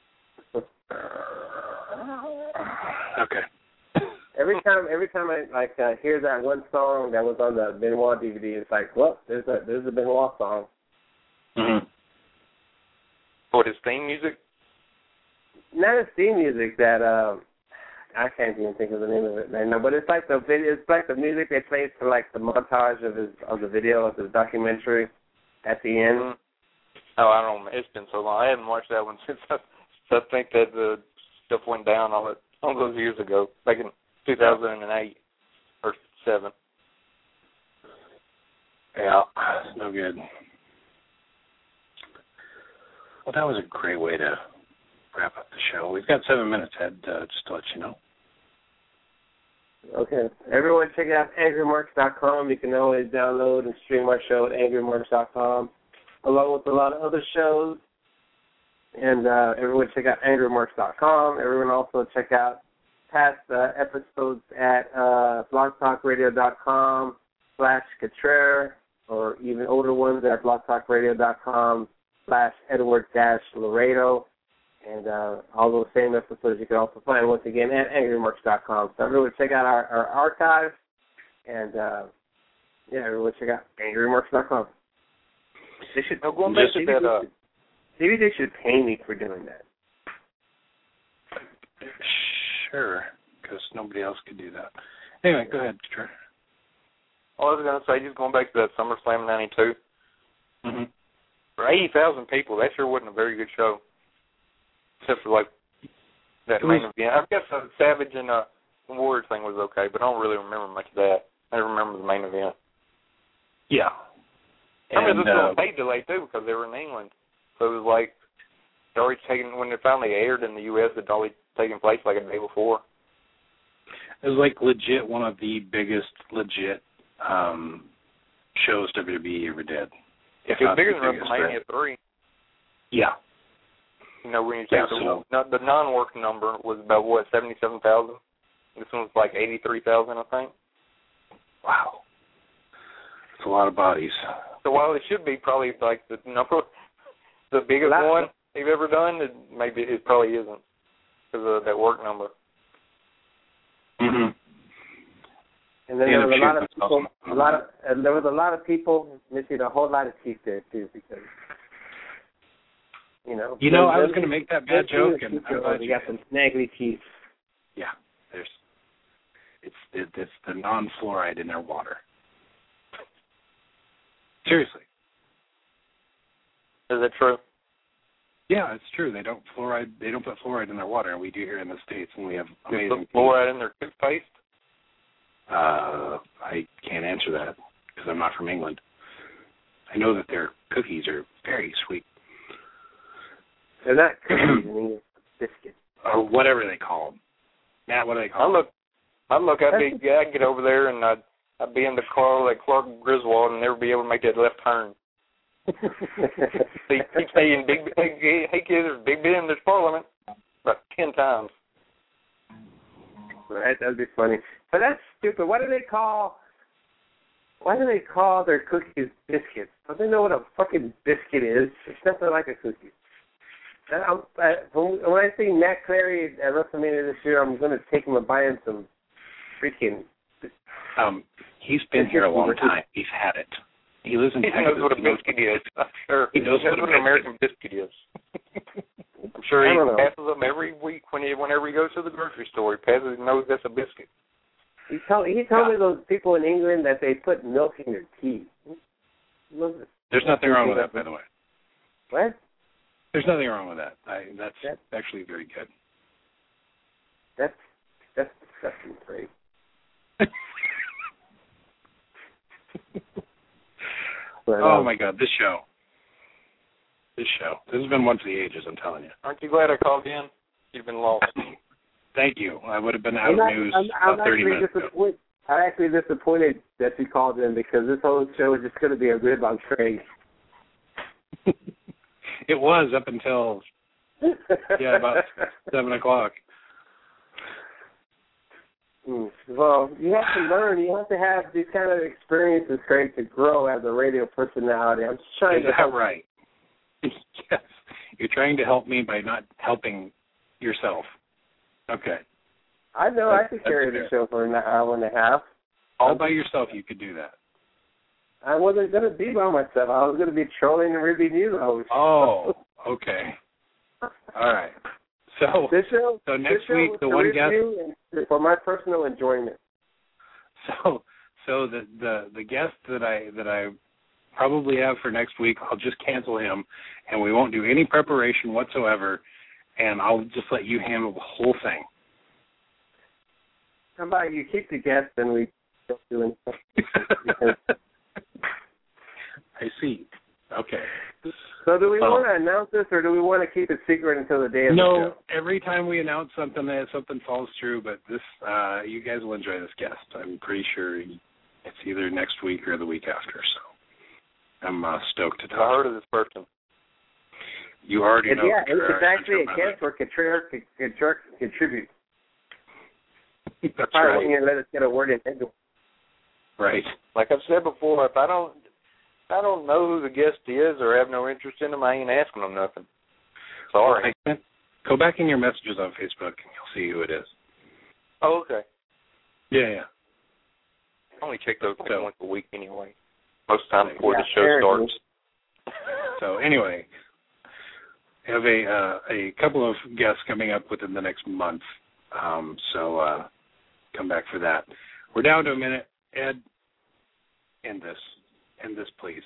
Okay. Every time, every time I like uh, hear that one song that was on the Benoit D V D, it's like, well, there's a there's a Benoit song. Mm-hmm. What, his theme music? Not his theme music. That um, I can't even think of the name of it right now. But it's like the video. It's like the music they played for like the montage of his of the video of his documentary at the end. Mm-hmm. Oh, I don't. It's been so long. I haven't watched that one since I, I think that the stuff went down all, it, all those years ago, back in two thousand eight or seven. Yeah, it's no good. Well, that was a great way to wrap up the show. We've got seven minutes, Ed, uh, just to let you know. Okay. Everyone check out angry marks dot com. You can always download and stream our show at angry marks dot com, along with a lot of other shows. And uh, everyone check out angry marks dot com. Everyone also check out past uh, episodes at uh, blogtalkradio.com slash Cottrell, or even older ones at blogtalkradio.com slash Edward dash Laredo. And uh, all those same episodes you can also find, once again, at angry marks dot com. So everyone check out our, our archive. And, uh, yeah, everyone check out angry marks dot com. They should, no, going back to that, uh, maybe they should pay me for doing that. Sure. because nobody else could do that. Anyway, go ahead, Trey. All I was going to say, just going back to that SummerSlam ninety-two, mm-hmm. for eighty thousand people, that sure wasn't a very good show. Except for, like, that main event. I guess uh, Savage and uh, the Warrior thing was okay, but I don't really remember much of that. I remember the main event. Yeah. I remember and, this uh, was a pay delay, too, because they were in England. So it was like, it already taken, when it finally aired in the U S, it had already taken place like a day before. It was like legit one of the biggest legit um, shows W W E ever did. If It was not bigger the than biggest, WrestleMania right? three. Yeah. You know, when you Yeah, take so- the, the non-work number was about, what, seventy-seven thousand? This one was like eighty-three thousand, I think. Wow. It's a lot of bodies. So while it should be probably like the number, the biggest Last one they've ever done, it maybe it probably isn't because of that work number. Mm-hmm. And then Yeah, there was a the lot of Chief people, was a lot of, and there was a lot of people missing a whole lot of teeth there too, because you know. You know, I was there's- going to make that bad there's joke, and teeth I'm there, glad they you got some snaggly teeth. Yeah, there's it's it, it's the non-fluoride in their water. Seriously. Is that true? Yeah, it's true. They don't fluoride. They don't put fluoride in their water, and we do here in the States, and we have They amazing. put fluoride in their toothpaste? Uh, I can't answer that because I'm not from England. I know that their cookies are very sweet, They're not cookies, I mean biscuits. or whatever they call them. Matt, what do they I call them? look, I look, I'd be, yeah, I'd get over there and I'd, I'd be in the car like Clark Griswold and never be able to make that left turn. He keeps saying, "Big, hey, hey kids, there's Big Ben, there's Parliament," about ten times. Right, that'd be funny. But that's stupid. Why do they call? Why do they call their cookies biscuits? Don't they know what a fucking biscuit is? It's nothing like a cookie. I, I, when I see Matt Clary at WrestleMania this year, I'm going to take him and buy him some freaking. Um, he's been here a long time. He's had it. He lives in He Texas. knows what a He knows- biscuit is. I'm sure. He knows what a what an biscuit American biscuit is. I'm sure I he don't know. passes them every week when he, whenever he goes to the grocery store. He passes, he knows that's a biscuit. He told he told me those people in England that they put milk in their tea. There's nothing wrong with that, by the way. What? There's nothing wrong with that. I, that's That- actually very good. That's that's disgusting, Craig. But, Oh um, my God, this show. This show. This has been one for the ages, I'm telling you. Aren't you glad I called in? You've been lost. Thank you. I would have been out I'm of not- news I'm, I'm about thirty actually minutes ago. disappointed. I'm actually disappointed that you called in because this whole show is just going to be a rib on Craig. It was up until, yeah, about seven o'clock. Mm. Well, you have to learn. You have to have these kind of experiences, Craig, to grow as a radio personality. I'm just trying Is to that help. right? Yes. You're trying to help me by not helping yourself. Okay. I know That's- I could that's carry the fair. show for an hour and a half. All by yourself you could do that. I wasn't going to be by myself. I was going to be trolling and ribbing you, host. Oh, okay. All right. So, This show, so this next show week, was the to one rib guest. you and for my personal enjoyment. So, so the the the guest that I that I probably have for next week, I'll just cancel him, and we won't do any preparation whatsoever, and I'll just let you handle the whole thing. How about you keep the guest and we don't do anything? I see. Okay. So do we Oh. want to announce this, or do we want to keep it secret until the day of the No, show? every time we announce something, that something falls through. But this, uh, you guys will enjoy this guest. I'm pretty sure it's either next week or the week after. So I'm uh, stoked to talk. I heard of this person. You already It, know. yeah, Contreras, it's actually a by the guest where Contreras could, Contreras could contribute. way. That's Probably right. won't even let us get a word in. anyway. Right. Like I've said before, if I don't, if I don't know who the guest is or have no interest in them, I ain't asking them nothing. Sorry. Well, I- go back in your messages on Facebook and you'll see who it is. Oh, okay. Yeah, yeah. I only check those like So- once a week anyway. Most of the time before Yeah, the show apparently. starts. So anyway, I have a uh, a couple of guests coming up within the next month. Um, so uh, come back for that. We're down to a minute. Ed, end this. End this, please.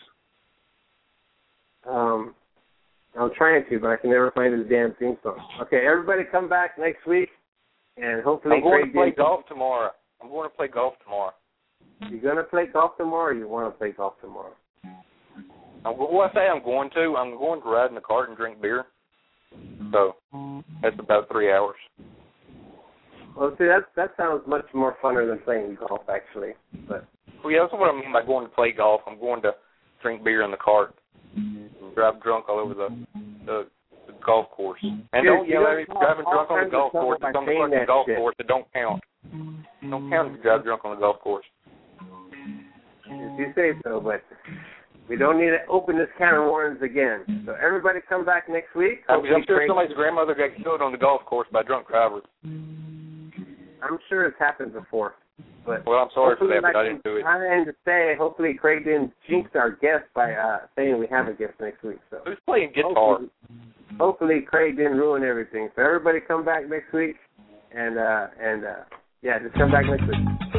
Um, I'm trying to, but I can never find the damn theme song. Okay, everybody come back next week, and hopefully I'm going Craig to play did- golf tomorrow. I'm going to play golf tomorrow. You going to play golf tomorrow, or you want to play golf tomorrow? I'm, what I say I'm going to, I'm going to ride in the cart and drink beer. So that's about three hours. Well, see, that that sounds much more funner than playing golf, actually. But Well, yeah, that's what I mean by going to play golf. I'm going to drink beer in the cart, and drive drunk all over the the, the golf course. And Dude, don't you yell don't at me for talk driving all drunk on the kinds of golf trouble course. by It's on the saying fucking that golf shit. course. It don't count. It don't count if you drive drunk on the golf course. if you say so, but we don't need to open this can of worms again. So everybody come back next week. I'm, I'm Hopefully sure Craig- somebody's grandmother got killed on the golf course by drunk drivers. I'm sure it's happened before. But Well, I'm sorry for hopefully, that, but I like didn't do it. I'm trying to say, hopefully Craig didn't jinx our guest by uh, saying we have a guest next week. So Who's playing guitar? hopefully, hopefully Craig didn't ruin everything. So everybody come back next week, and uh, and uh, yeah, just come back next week.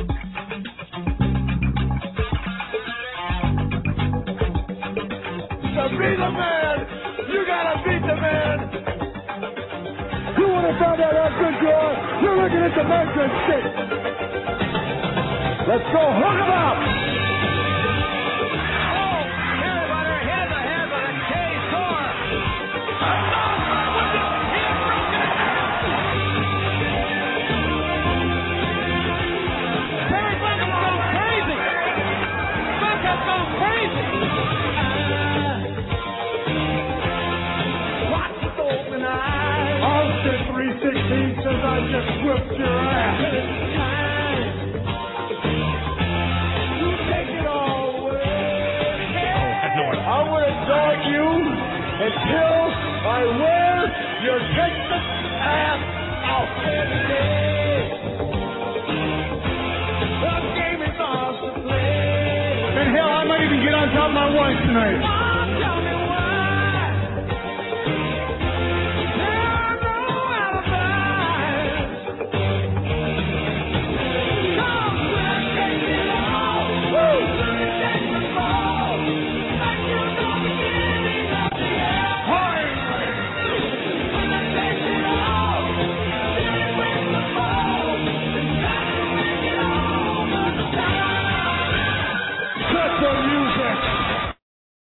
To be the man, you gotta beat the man. You want to find out how good you are? You're looking at the measuring stick. Let's go, hook 'em up. Austin three sixteen says I just whipped your ass. You take it all away. I'm going to dog you until I wear your Texas ass out. The game is ours to play. And hell, I might even get on top of my wife tonight.